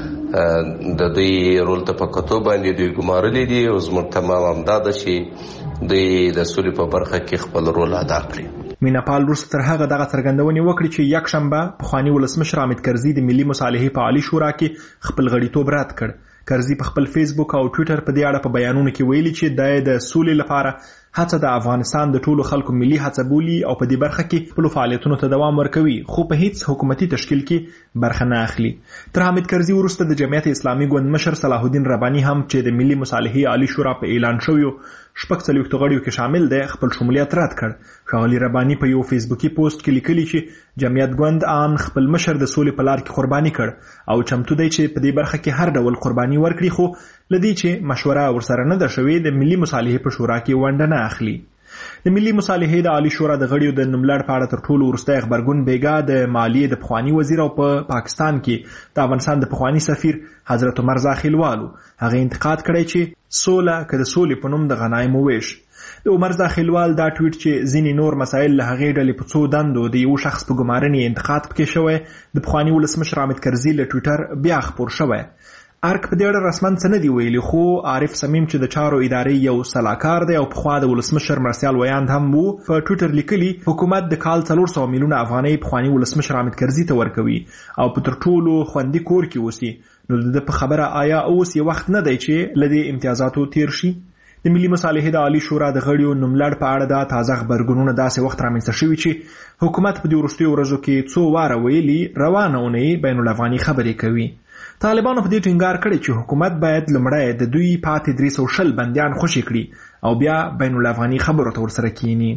د دوی رول ته په کتو باندې دوی ګمارلي دي او زموږ تمام همدا ده چې دوی د سولې په برخه کې خپل رول ادا کړي. مینا پال وروسته تر هغه دغه څرګندونې وکړي چې یکشنبه پخواني ولسمشر حامد کرزي د ملي مصالحې په عالي شورا کې خپل غړیتوب رد کړ. کرزي په خپل فیسبوک او ټویټر په دې اړه په بیانونو کې ویلي چې د سولې لپاره هڅه د افغانستان د ټولو خلکو ملي هڅه بولي او په دې برخه کې خپل فعالیتونو ته دوام ورکوي، خو په هیڅ حکومتي تشکیل کې برخه نه اخلي. تر حامد کرزي وروسته د جمعیت اسلامي ګوند مشر صلاح الدین رباني هم چې د ملي مصالحې عالي شورا په اعلان شویو شپږ څلوېښتو غړیو کې شامل دی خپل شمولیت رد کړ. ښاغلي رباني په یو فیسبوکي پوسټ کې لیکلي چې جمعیت ګوند آن خپل مشر د سولې په لار کې قرباني کړ او چمتو دی چې په دې برخه کې هر ډول قرباني ورکړي، خو لدی چې مشوره ورسره نه ده شوې د ملي مصالحې په شورا کې ونډه نه اخلي. د ملي مصالحې د عالي شورا د غړیو د نوملړ په اړه تر ټولو وروستی خبرګون بیګا د مالیې د پخواني وزیر او په پا پاکستان کې د افغانستان د پخواني سفیر حضرت عمر زاخیلوالو هغه انتقاد کړی چې سوله که د سولې په نوم د غنایمو ویش. د عمر زاخیلوال دا ټویټ چې ځینې نور مسایل له هغې ډلې په څو دندو د یو شخص په ګمارنې انتقاد پکې شوی د پخواني ولسمشر حامد کرزي له ټویټر بیا خپور شوی. ارک په دې اړه رسماً څه نه دي ویلي، خو عارف صمیم چې د چارو ادارې یو سلاکار دی او پخوا د ولسمشر مرسیال ویاند هم وو په ټویټر لیکلي حکومت د کال څلور سوه میلیونه افغانۍ پخواني ولسمشر حامد کرزي ته ورکوي او په تر ټولو خوندي کور کې اوسي. نو د په خبره آیا اوس یې وخت نه دی چې له دې امتیازاتو تیر شي؟ د ملي مصالحې د عالي شورا د غړیو نوملړ په اړه دا تازه خبرګونونه داسې وخت رامنځته شوي چې حکومت په دې وروستیو ورځو کې څو واره ویلي روانه اونۍ بین الافغاني خبرې کوي. طالبانو په دې ټینګار کړی چې حکومت باید لومړی د دوی پاتې درې سوه شل بندیان خوشي کړي او بیا بین الافغاني خبرو ته ورسره کینی.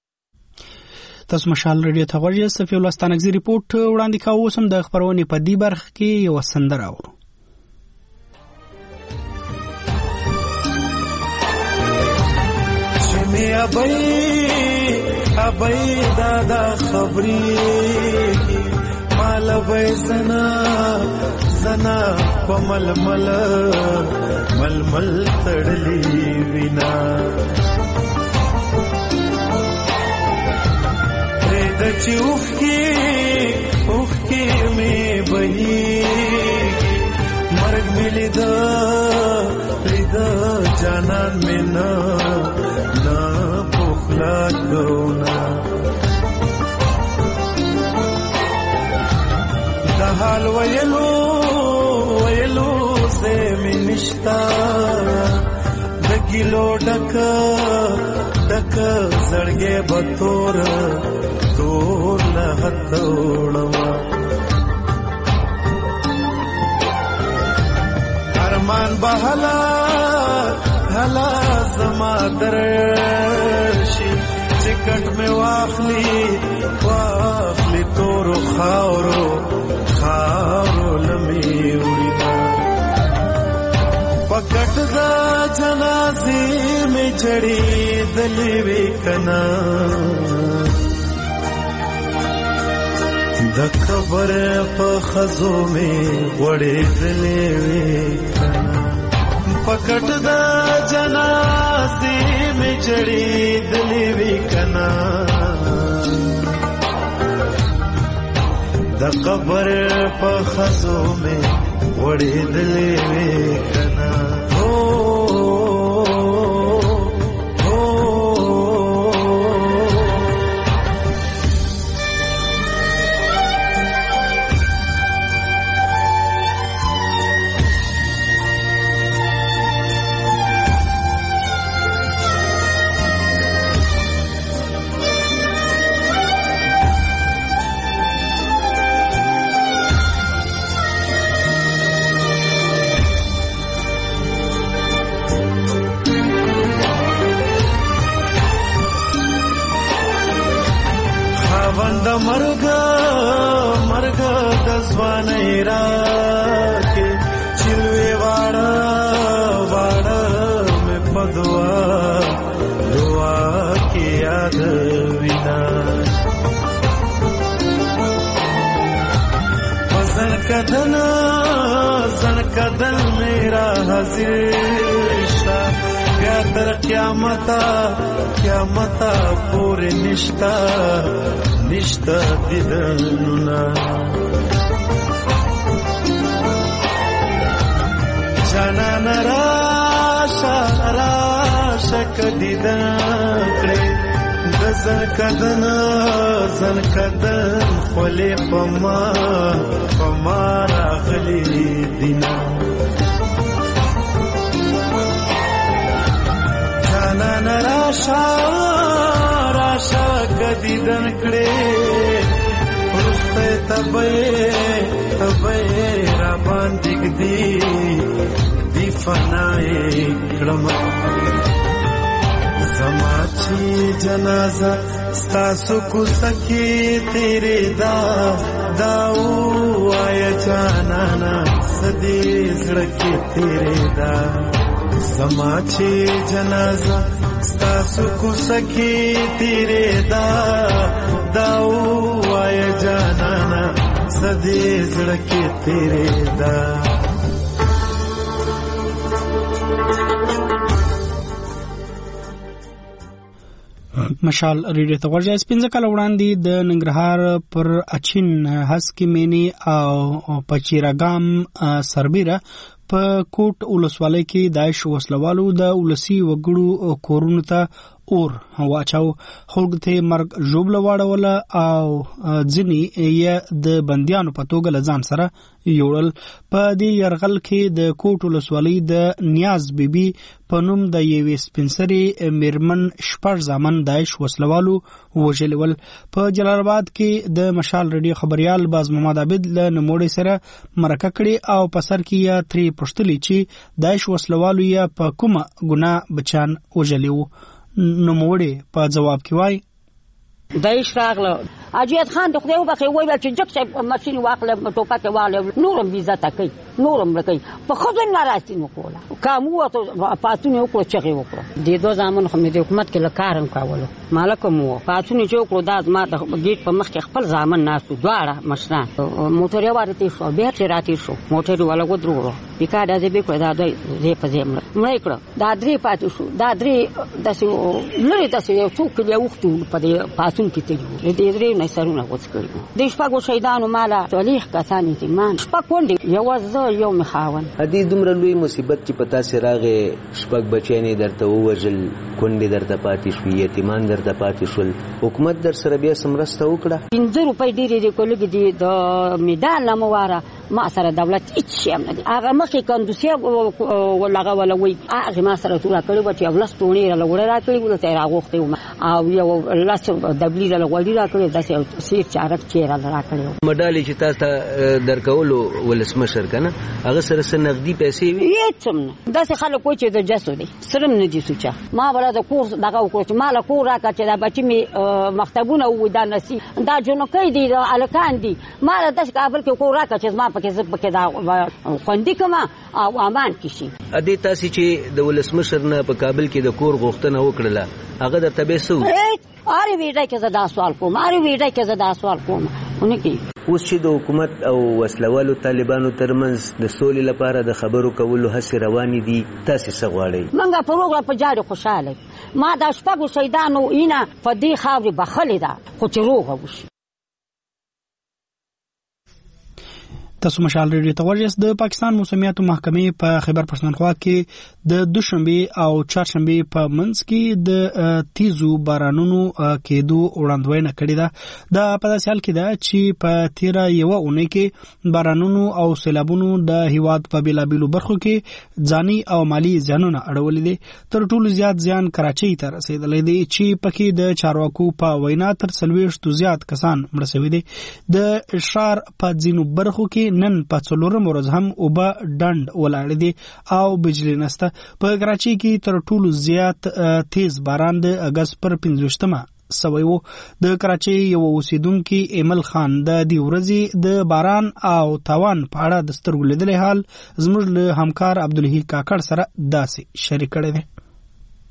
تاسو مشال رادیو ته غوږ یاست. صفي الله ستانکزي ریپورت وړاندې کوو. اوس هم د خبرونې په دې برخه کې یوه سندره اورو. می ابي ابي دادا خبري مال وای زنا زنا پمل مل مل مل تړلی وینا رد چوف کی اوف کی می بهي مرګ ملي دا ردا جانان مینا نا پخلا کونا دا حال ویلو ویلو سے می نشتا دگیلو ڈک ڈک زړګې بتور تور نه هتوړما ارمان بهلا هلا زما درشي چکټ می واخلي واخلي تور خاورو خاورو لمي وړينا پکټ دا جنازي می چړي دلي وکنا د قبر په خزو می وړې دلي وکنا پکټ دا جنازي می چړي دلي وکنا د قبر په خزو می وړې دلې وکنا او مرګا مرګا د ځوانۍ راکې چلوي واړه واړه مې په دعا دعا کې یاد وینا زن کدن زن کدن میرا حاضر شا بیا بیا تر قیامتا قیامتا پورې نشتا نشتا دیدنونه جانان راشه راشه که دیدن کړې د زن کدن زن کدن خولې په ما په ما راغلي دینا جانان راشه راشه که دیدن کړې وروسته تبې تبې را باندې ږدي دی فنای کړم زما چې جنازه ستاسو کوڅه کې تیرې دا دا وایا جانانا سدې زړه کې تیرې دا زما چې جنازه ستاسو کوڅه کې تیرې دا دا وایا جانانا سدې زړه کې تیرې دا مشال ریډیو ته ورځي سپینځه کال وړاندې د ننګرهار پر اچین هسکی مینی او پچیراګام سربیره په کوټ ولسوالۍ کې داعش وسلوالو د ولسی وګړو کورونو ته اور واچاو خلک ته مرګ جوړل واړول او ځنی یې د بنديانو په توګه لزان سره یوړل په دې يرغل کې د کوټ ولسوالۍ د نیاز بیبي په نوم د یوې سپنسري میرمن شپږ ځامن داعش وسلوالو وژلول په جلال آباد کې د مشال ریډیو خبريال باز محمد عابد له نموړي سره مرکه کړي او په سر کې یا تری پښتلې چې داعش وسلوالو یې په کومه ګناه بچان وژلیو نموړي په جواب کې وای داعش راغله اجید خان د خدای وبخې وایي چې جک صاحب ماشين واخله ټوپک واله نورم عزت کوي نورم لکه په خود ناراضي نو کوله کومو پاتونه وکړو چې وکړو د دوه ځامن خو د حکومت کې لکارم کاوله مالکم وو پاتونه چې وکړو د ما د گیټ په مخ کې خپل ځامن ناسو دواړه مشنا موټر یې ورته شو بیا چې راتی شو موټر ولا ودرو بیکا د دې په دا دې په دې مړ کړو دا درې پاتې شو دا درې داسې لري تاسو یو څوک یې وختو په دې پاتون کې ته دې درې نه سرونه وڅکړو د شپږو شهیدانو مالا صالح کسان ایمان شپږ کونډې یو زه یو مخاون هدي دومره لوی مصیبت چې پتا سي راغې شپږ بچیانې درته ووجل کونډې درته پاتې شو یتیمان درته پاتې شول حکومت در سره بیا سمرسته وکړه پنځه روپۍ ډېرې دې کولګې دي د میدان لمواره ما سره دولت هیڅ شی نه دي هغه مخې کندوسیا ولغه ولا وی هغه ما سره ټول کړي و چې ولس ټونی را لوړ را کړی و ته راغوخته او یو لاس دبلی را لوړی را کړی داسې سیر چارک چیر را کړی مډالې چې تاسو درکولو ولسمشر کنه هغه سره سنغدي پیسې وي هیڅ نه داسې خلک کوی چې د جسو دي سرم نه دي سوچا ما ولا د کورس دغه وکړ چې مال کور راکړه چې دا بچی می مکتبونه و دا نسی دا جنکې دي الکان دي مال د کابل کې کور راکړه چې ما پکې زب پکې دا خوندې کما او امان کشي ا دې تاسو چې د ولسمشر نه په کابل کې د کور غوښتنه وکړه هغه د تبه سو اره ویډای کې زدا سوال کوم اره ویډای کې زدا سوال کوم ونه کې اوس چې د حکومت او وسلوالو طالبانو ترمنځ د سولې لپاره د خبرو کولو هڅې روانې دي تاسو څه غواړئ منګه پروګرام په جاري خوشاله ما د شپږو شهیدانو اینا په دې خاورې بخلې ده خو چې روغه وشي تاسو مشال ریډیو ته ورجس د پاکستان موسمیاتو محکمې په خیبر پښتونخوا کې د دوشنبه او چهارشنبه په منځ کې د تیزو بارانونو کېدو وړاندوینه کړې ده د په داسې حال کې ده چې په تیره یو اونۍ کې بارانونو او سیلابونو د هیواد په بیلابیلو برخو کې ځاني او مالی زیانونه اړولې دي تر ټولو زیات زیان کراچۍ ته رسیدلې دي چې پکې د چارواکو په وینا تر څلوېښت زیات کسان مړ شوي دي د اشرار په ځینو برخو کې نن په څلورم ورځ هم اوبه ډند ولاړ دي او بجلی نسته په کراچۍ کې تر ټولو زیات تیز باران د اگست پر پنځوستمه سوی وو د کراچۍ یو اوسیدونکو ایمل خان د دې ورځې د باران او تاوان په اړه د سترګو لیدلې حال زموږ له همکار عبدالحی کاکړ سره داسې شریک کړی دی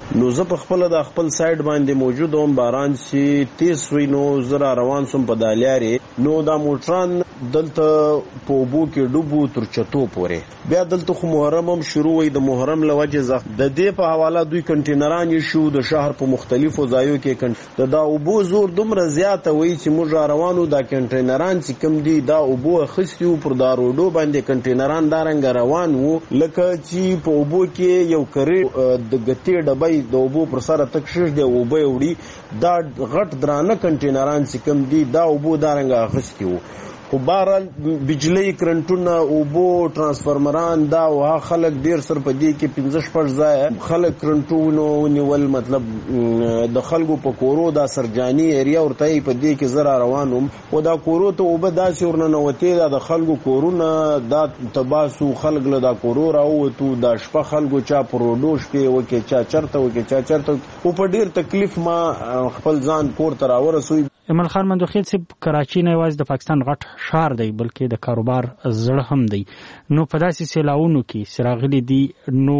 نو زه په خپل د خپل سایډ باندې موجود وم، باران چې تیز وي نو زه روان سوم په دالیارې، نو دا موټران دلته په اوبو کې ډوبو تر چتو پورې. بیا دلته خو محرم هم شروع وي، د محرم له وجې زه د دې په حواله دوی کنټینران یې شو د شهر په مختلفو ځایو کې د دا اوبو زور دومره زیاته وي چې موږ روانو دا کنټینران چې کوم دي دا اوبو اخیستي وو پر دا روډو باندې کنټینران دارنګه روان وو لکه چې په اوبو کې یو کرې د ګتې ډبۍ د اوبو پر سره تک شش دی اوبه وړي، دا غټ درانه کنټینران چې کوم دي دا اوبو دارنګه اخیستي وو. خو بهرحال بجلی کرنټونه اوبو ترانسفارمران دا وها خلک ډیر سر په دې کې پنځه شپږ ځای خلک کرنټونو ونیول، مطلب د خلکو په کورو دا سرجاني ایریا ورته په دې کې زرا روانوم او دا کورو ته اوبه داسې ورننوتې دا د خلکو کورونه دا تباسو خلک له دا کورو راووتو، دا شپه خلکو چا پر روډو شپې وکې چا چرته وکې چا چرته او په ډیر تکلیف ما خپل ځان کور ته راورسوي. ایمل خان مندوخیل صاحب کراچي نه یوازې د پاکستان غټ ښار دی بلکې د کاروبار زړه هم دی، نو په داسې سیلاونو کې سراغلي دي نو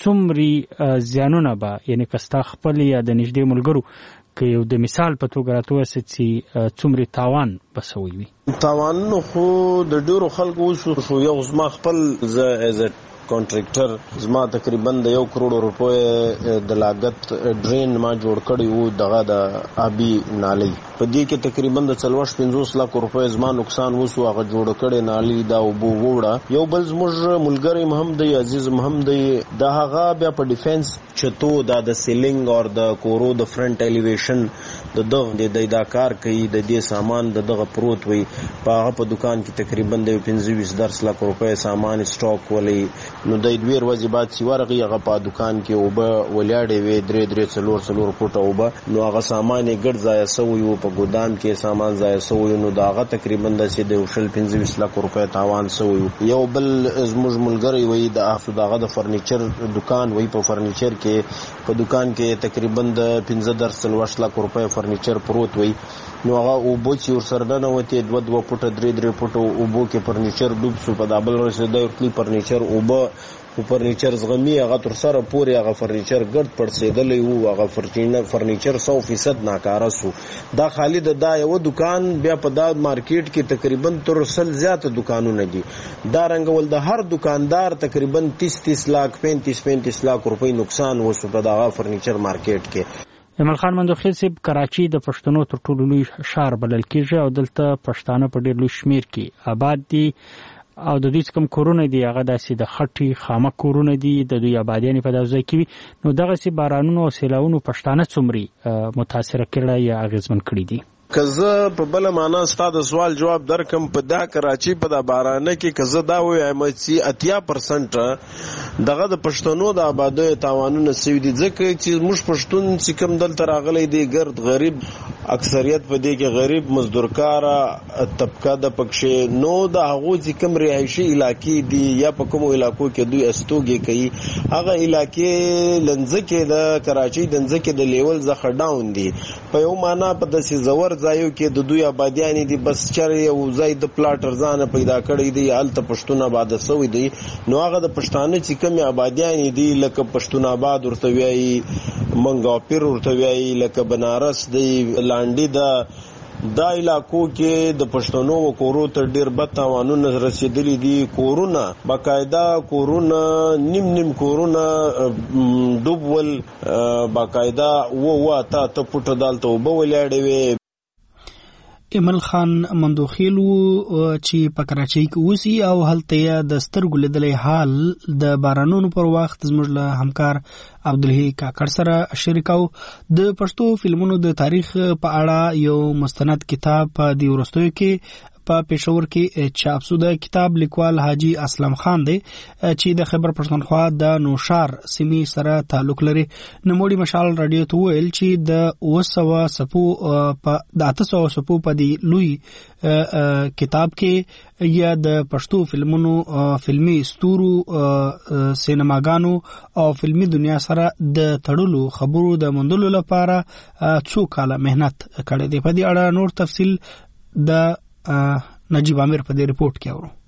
څومره زیانونه به یعنی کستا خپل یا د نږدې ملګرو که یو د مثال په توګه راته ووایاست چې څومره تاوان به سوی وي؟ تاوانونه خو د ډېرو خلکو وشو، یو زما خپل زه ایز کانټریکټر زما تقریبا د یو کروڑ روپۍ د لاګت ډرین ما جوړ کړی وو دغه د آبي نالۍ، په دې کې تقریبا د څلوېښت پنځوس لک روپۍ زما نقصان وسو، هغه جوړ کړی نالۍ دا اوبو ووړه. یو بل زموږ ملګری هم دی عزیز هم دی د هغه بیا په ډیفنس چتو دا د سیلینګ او د کورو د فرنٹ الیویشن د دغه د دا کار کوي، د دې سامان د دغه پروت وي په هغه په دکان کې تقریبا د پنځه ویشت درس لک روپۍ سامان سٹاک ولې، نو د دوی ورځې بعد چې ورغی هغه په دکان کې اوبه ولاړې وې درې درې څلور څلور فوټه اوبه، نو هغه سامان یې ګډ ځای سوی وو په ګودام کې سامان ځای سوی، نو دا هغه تقریبا د سید وشل پنځه ویشت لک روپۍ تاوان سوی. یو بل زموږ ملګری وای د افسو دغه د فرنیچر دکان وای په فرنیچر کې په دکان کې تقریبا د پنځه درس څلوېښت لک روپۍ فرنیچر پروت وای، نو هغه اوبو چې ورسره نه وته دوه دوه فوټه درې درې فوټه اوبو کې فرنیچر ډوب شو، په دابل رسیدای ورتلی فرنیچر اوبه او فرنیچر زغمی هغه تر سره پورې هغه فرنیچر ګرد پړسېدلی وو، هغه فرنیچر سو فیصد ناکاره سو. دا خالی د دا یو دکان بیا په دا مارکیټ کې تقریبا تر سل زیات دکانونه دي، دا رنګول د هر دکاندار تقریبا تیس تیس لاک پینتیس پینتیس لاک روپۍ نقصان وسو په دغه فرنیچر مارکیټ کې. ایمل خان مندوخیل صاحب کراچي د پښتنو تر ټولو لوی ښار بلل کېږي او دلته پښتانه په ډېر لوی شمیر کې آباد دي او د دوی کوم کورونه دي هغه داسې د خټي خامه کورونه دي، د دوی آبادیانې په دغه ځای کې وي، نو دغسې بارانونو او سیلاونو پښتانه څومره متاثره کړي یا اغېزمن کړي دي؟ که زه په بله معنا ستا د سوال جواب درکم په دا کراچي په دا بارانه کې که زه دا ووایم چې اتیا پرسنټ دغه د پښتنو د آبادیو تاوانونه سوي دي، ځکه چې موږ پښتون چې کوم دلته راغلی دی ګرد غریب اکثریت په دې کې غریب مزدورکاره طبقه د پکښې، نو د هغو چې کوم رهایشي علاقې دي یا په کومو علاقو کې دوی استوګې کوي هغه علاقې لنځکې د کراچي د ځمکې د لیول څخه ډاون دي، په یو معنا په داسې زور ځایو کې د دوی آبادیانې دي، بس چېرې یو ځای د پلاټر ځانه پیدا کړی دی هلته پښتون آباده سوی دی، نو هغه د پښتانه چې کومې آبادیانې دي لکه پښتون آباد ورته وایي، منګاپیر ورته وایي، لکه بنارس دی، لانډي ده، دا علاقو کې د پښتنو و کورو ته ډېر بد تاوانونه رسېدلي دي، کورونه باقاعده کورونه نیم نیم کورونه ډوب ول، باقاعده اوه اوه اته اته فوټه دلته اوبه ولاړې وې. ایمل خان مندوخیل وو چې په کراچۍ کې اوسي او هلته یې د سترګو لیدلی حال د بارانونو پر وخت زموږ له همکار عبدالحی کاکړ سره شریکاو. د پښتو فلمونو د تاریخ په اړه یو مستند کتاب په دې وروستیو کې په پېښور کې چاپ شو. د کتاب لیکوال حاجی اسلم خان دی چې د خیبر پښتونخوا د نوشار سیمې سره تعلق لري. نوموړي مشال رادیو ته ویل چې د اوه سوه څپو په د اته سوه څپو په دې لوی کتاب کې یا د پښتو فلمونو فلمي ستورو سینماګانو او فلمي دنیا سره د تړلو خبرو د موندلو لپاره څو کاله مهنت کړی دی. په دې اړه نور تفصیل د نجیب عامر په دې رپورت کې اورو.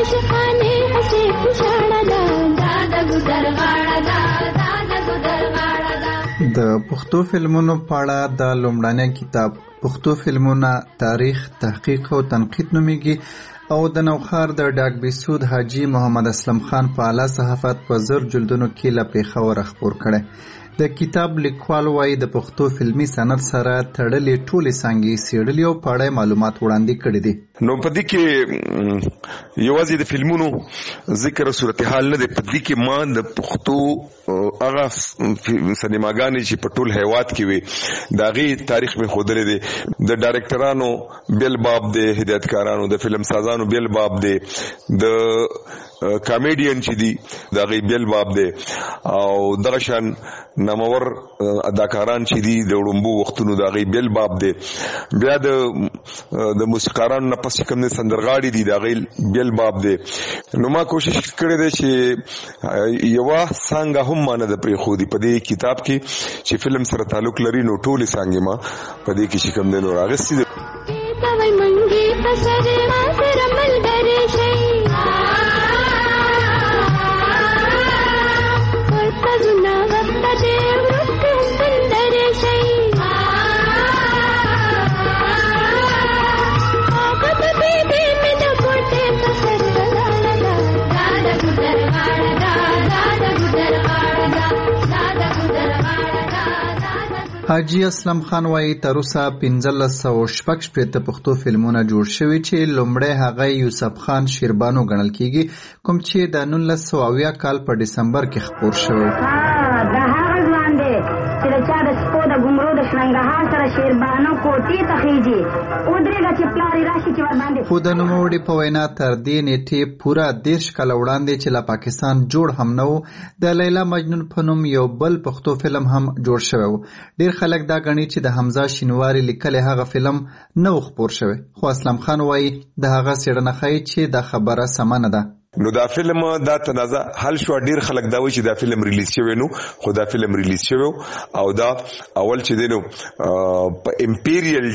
د پښتو فلمونو په اړه د لومړني کتاب پښتو فلمونه تاریخ تحقیق او تنقید نومیږي او د نوخار د ډاک بیسود حاجی محمد اسلم خان په اعلی صحافت په زر جلدونو کې له پیښور خبر کړي. د کتاب لیکوال وايي د پښتو فلمي صنعت سره تړلې ټولې څانګې څېړلې او په اړه معلومات وړاندې کړي دي. نو په دې کې یوازې د فلمونو ذکر صورتحال نه دی، په دې کې ما د پښتو هغه سینماګانې چې په ټول هیواد کې وي د هغې تاریخ مې ښودلی دی. د ډایرکټرانو بیل باب دی، هدایتکارانو د فلم سازانو بیل باب دی، د کامیډین چې دي د هغې بیل باب دی، او دغه شان نامور اداکاران چې دي د وړومبو وختونو د هغې بیل باب دی. بیا د د موسیقارانو نه پس کوم سندرغاړي دي د هغې بیل باب دی. نو ما کوشش کړی دی چې یوه څانګه هم ما نه ده پرېښودي په دې کتاب کې چې فلم سره تعلق لري، نو ټولې څانګې ما په دې کې چې کوم دی نو راغستې دي. حاجی اسلم خان وايي تر اوسه پنځلس سوه شپږ شپېته پښتو فلمونه جوړ شوي چې لومړی هغه یوسف خان شیربانو ګڼل کیږي، کوم چې د نولس سوه اویا کال په ډسمبر کې خپور شوی. خو د نوموړي په وینا تر دې نیټې پوره دېرش کاله وړاندې چې له پاکستان جوړ هم نه و، د لیلا مجنون په نوم یو بل پښتو فلم هم جوړ شوی و. ډېر خلک دا ګڼي چې د حمزه شینواري لیکلی هغه فلم نه و خپور شوی، خو اسلم خان وایي د هغه څېړنه ښایي چې دا خبره سمه نه ده. نو دا فلم دا تنازع حل شو. ډیر خلک دا وایي چې دا فلم ریلیز شوی نو، خو دا فلم ریلیز شوی او دا اول چې دی نو په امپیریل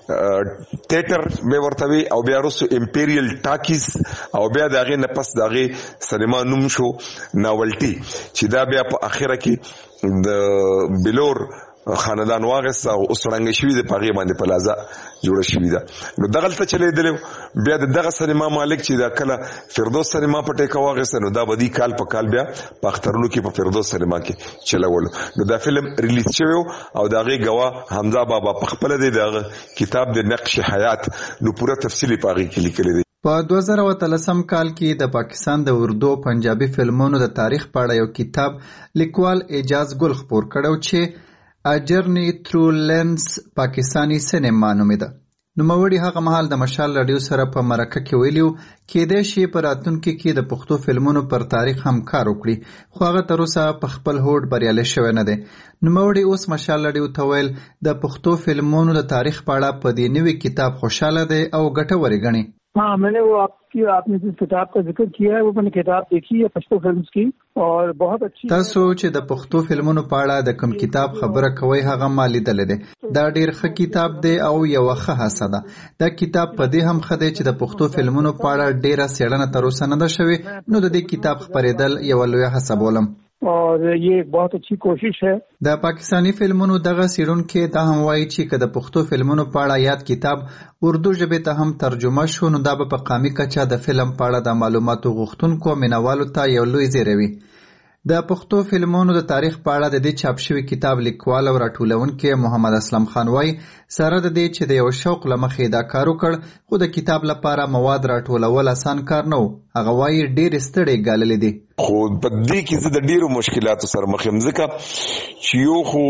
تیټر مې ورته وی او بیا وروسته امپیریل ټاکیز او بیا د هغې نه پس د هغې سینما نوم شو ناولټي، چې دا بیا په اخره کې د بلور خاندان واغست او اوس ړنګه شوي ده، په هغې باندې پلازه جوړه شوي ده. نو دغلته چلېدلی بیا د دغه سینما مالک چې دا کله فردوس سینما په ټیکه واغسته، نو دا به دي کال په کال بیا په اخترونو کې په فردوس سینما کې چلولو. نو دا فلم ریلیز شوی او د هغې ګواه حمزه بابا په خپله دی د هغه کتاب د نقش حیات نو پوره تفصیل یې په هغې کې لیکلی دی. په دوه زره اتلسم کال کې د پاکستان د اردو او پنجابي فلمونو د تاریخ په اړه یو کتاب لیکوال اعجاز ګل خپور کړی چې A Journey Through Lens پاکستانی سینما نومیده. نوموړي هغه مهال د مشال راډیو سره په مرکه کې ویلي و کېدای شي په راتلونکي کې د پښتو فلمونو پر تاریخ هم کار وکړي، خو هغه تر اوسه په خپل هوډ بریالی شوی نه دی. نوموړي اوس مشال راډیو ته ویل د پښتو فلمونو د تاریخ په اړه په دې نوي کتاب خوشحاله دی او ګټور یې ګڼي. हाँ, मैंने वो आपकी आपने जिस किताब का जिक्र किया है वो मैंने किताब देखी है पश्तो फिल्म्स की और बहुत अच्छी. تاسو چې د پښتو فلمونو په اړه د کوم کتاب خبره کوي هغه ما لیدلی دی. دا ډېر ښه کتاب دی او یوه ښه هڅه ده. دا کتاب په دې هم ښه دی چې د پښتو فلمونو په اړه ډېره څېړنه تر اوسه نه ده شوې، نو د دې کتاب خپرېدل یوه لویه هڅه بولم. اور یہ بہت اچھی کوشش ہے. د پاکستانی فلمونو دغه څېړونکي دا هم وایي چې که د پښتو فلمونو په اړه یاد کتاب اردو ژبې ته هم ترجمه شو، نو دا به په قامي کچه د فلم په اړه د معلوماتو غوښتونکو مینوالو ته یو لوی زیری وي. د پښتو فلمونو د تاریخ په اړه د دې چاپ شوي کتاب لیکوال او راټولونکی محمد اسلم خان وایي سره د دې چې د یو شوق له مخې دا کار وکړ، خو د کتاب لپاره مواد راټولول اسان کار نه و. هغه وایي ډېرې ستړې ګاللې دي. خو په دې کې زه د ډېرو مشکلاتو سره مخ یم، ځکه چې یو خو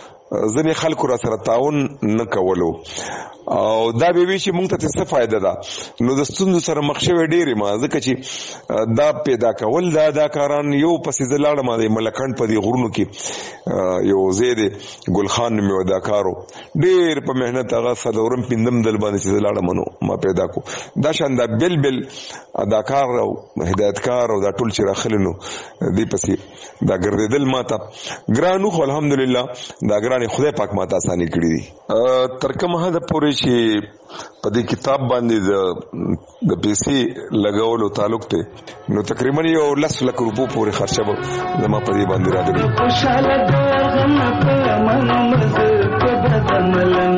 ځینې خلکو را سره تعاون نه کولو او دا به وی چې مونږ ته څه فائدہ ده. نو د ستونزو سره مخ شوی ډېرې ما ځکه چې دا پیدا کول دا اداکاران یو پسې زه لاړم د ملکند په دې غرونو کې یو ځای دی ګل خان نومې اداکارو ډېر په محنت هغه څلورم پنځم دل باندې چې زه لاړم نو ما پیدا کو دا شان دا بل بل اداکار او هدایتکار او دا ټول چې راخلي نو دې پسې دا ګرځېدل ما ته ګرانو خو الحمدلله دا ګران ګرانې خدای پاک ماته اساني کړې دي. تر کومه حد پورې چې په دې کتاب باندې د د پیسې لګولو تعلق ته نو تقریبا یو لس لک روپو پورې خرچه به زما په دې باندې راغلي. خوشاله غم په من مزه په بدملن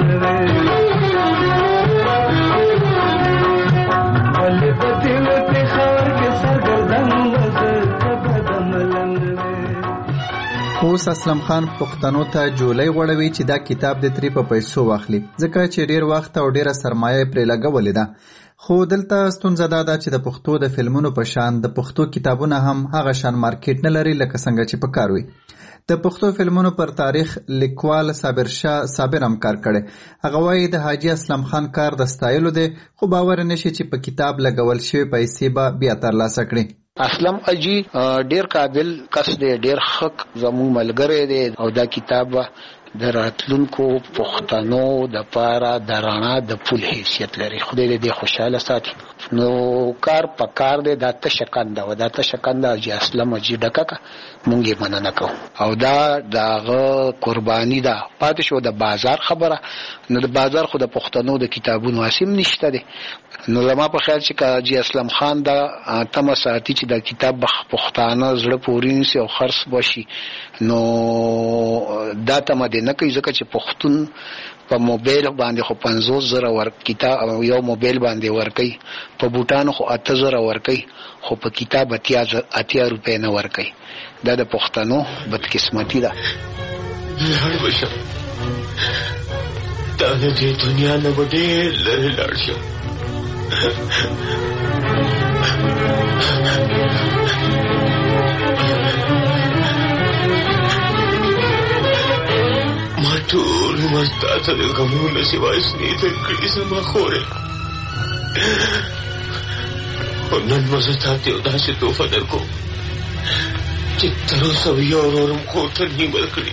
ولې بدل په خور کې سرګردن مزه په بدملن. اوس اسلم خان پښتنو ته جولای غوړوي چې دا کتاب د تری په پیسو واخلي ځکه چې ډیر وخت او ډیره سرمایه پرې لګولې ده. خو دلته ستونزه دا ده چې د پښتو د فلمونو په شان د پښتو کتابونه هم هغه شان مارکیټ نه لري لکه څنګه چې پکار وي. د پښتو فلمونو پر تاریخ لیکوال صابر شاه صابر هم کار کړي. هغه وایي د حاجی اسلم خان کار د ستایلو دی خو باور نشي چې په کتاب لګول شوی پیسې به بیا ترلاسه کړي. اسلم اجي ډیر قابل کس دی، ډیر حق زمو ملګری دی او دا کتاب د راتلونکو پښتنو د پاره د رڼا د پول حیثیت لري. خدای دې خوشاله ساتي. نو کار په کار دی دا تشکنده و دا تشکنده اجي اسلم اجي ډکه مونږ یې مننه کوو او دا دغه قرباني ده. پاتې شو د بازار خبره، نو د بازار خو د پښتنو د کتابونو اسیم نشته دی. نو زما په خیال چې اجي اسلم خان دا تمه ساتي چې دا کتاب پښتانه زړه پورې نشي او خرڅ بشي، نو دا تمه دې نه کوي ځکه چې پښتون په موبایل باندې خو پنځوس زره ور کتاب یو موبایل باندې ورکي، په بوټانو خو اته زره ورکي، خو په کتاب اتیا اتیا روپے نه ورکي. دا د پښتنو بدقسمتي ده. لړ بشه دا د دې دنیا نه ډېر لري لاړ شو. ما ټول مستا ته د غمونو سوا اسنې تر کړي زما خورې، خو نن به زه تا ته یو داسې تحفه درکوم چې تر اوسه به یو ورور کور ته نیمه کړي.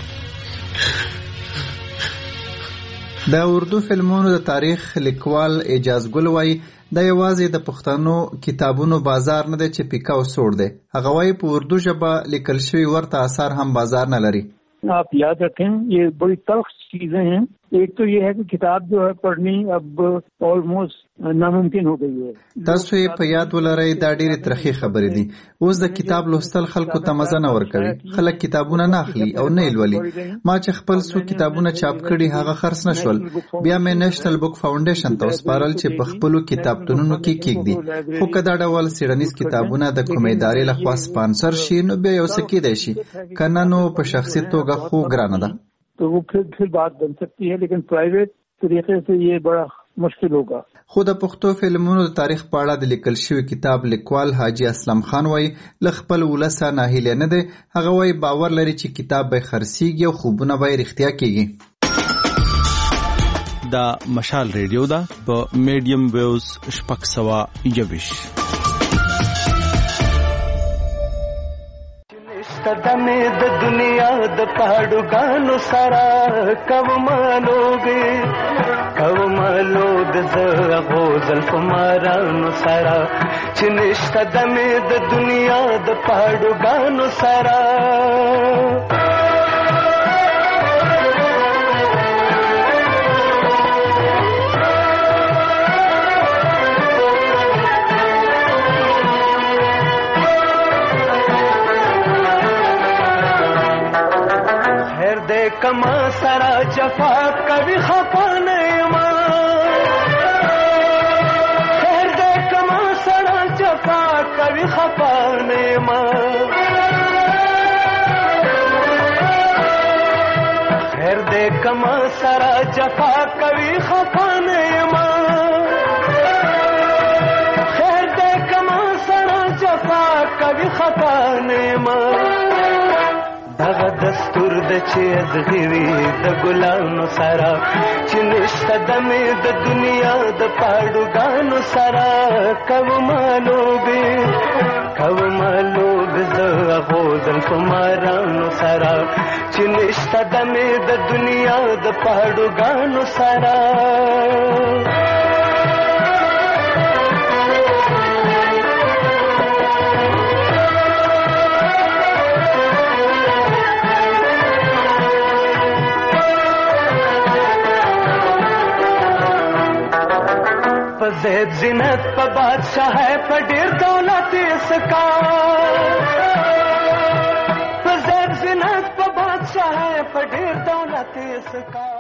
د اردو فلمونو د تاریخ لیکوال اعجاز ګل وایي دا یوازې د پښتنو کتابونو بازار نه دی چې پیکا او سوړ دی. هغه وایي په اردو ژبه لیکل شوي ورته اثار هم بازار نه لري. आप याद रखें ये बड़ी तल्ख चीजें हैं. एक तो ये है कि किताब जो है पढ़नी अब ऑलमोस्ट नामुमकिन हो गई है. تاسو یې په یاد ولرئ دا ډېرې ترخې خبرې دي. اوس د کتاب لوستل خلکو ته مزه نه ورکوي. خلک کتابونه نه اخلي او نه یې لولي. ما چې خپل څو کتابونه چاپ کړي هغه خرڅ نه شول. بیا مې نېشنل بک فاونډیشن ته وسپارل چې په خپلو کتابتونونو کې کېږدي. خو که دا ډول څېړنیز کتابونه د کومې ادارې لخوا سپانسر شي نو بیا یو څه کېدی شي، که نه نو په شخصي توګه خو ګرانه ده. तो वो फिर फिर बात बन सकती है, लेकिन प्राइवेट तरीके से ये बड़ा مشکل होगा. خو د پښتو فلمونو د تاریخ په اړه د لیکل شوی کتاب لیکوال حاجی اسلم خان وایي له خپل ولسه ناهیلی نه دی. هغه وایي باور لري چې کتاب به خرڅیږي او خوبونه به رښتیا کیږي. دا مشال ریډیو ده په میډیم ویوز شپږ سوه یویش. دمه د دنیا د پاړو غانو سرا کومالوګي کومالو د زغو زلف مارانو سرا چنشت دمه د دنیا د پاړو غانو سرا کما سرا جفا کبھی خفا نہیں ماں خیر دے کما سرا جفا کبھی خفا نہیں ماں خیر دے کما سرا جفا کبھی خفا نہیں ماں خیر دے کما سرا جفا کبھی خفا نہیں ماں دغه دستور د چې ازغوي د ګلانو سره چې نشته دمې د دنیا د پاړوګانو سره کومالوګي کومالوګ زغو زلف مارانو سره چې نشته دمې د دنیا د پاړوګانو سره زید زینت په بادشاہ ہے په ډیر دولت اسکا په زید زینت په بادشاہ ہے په ډیر دولت اسکا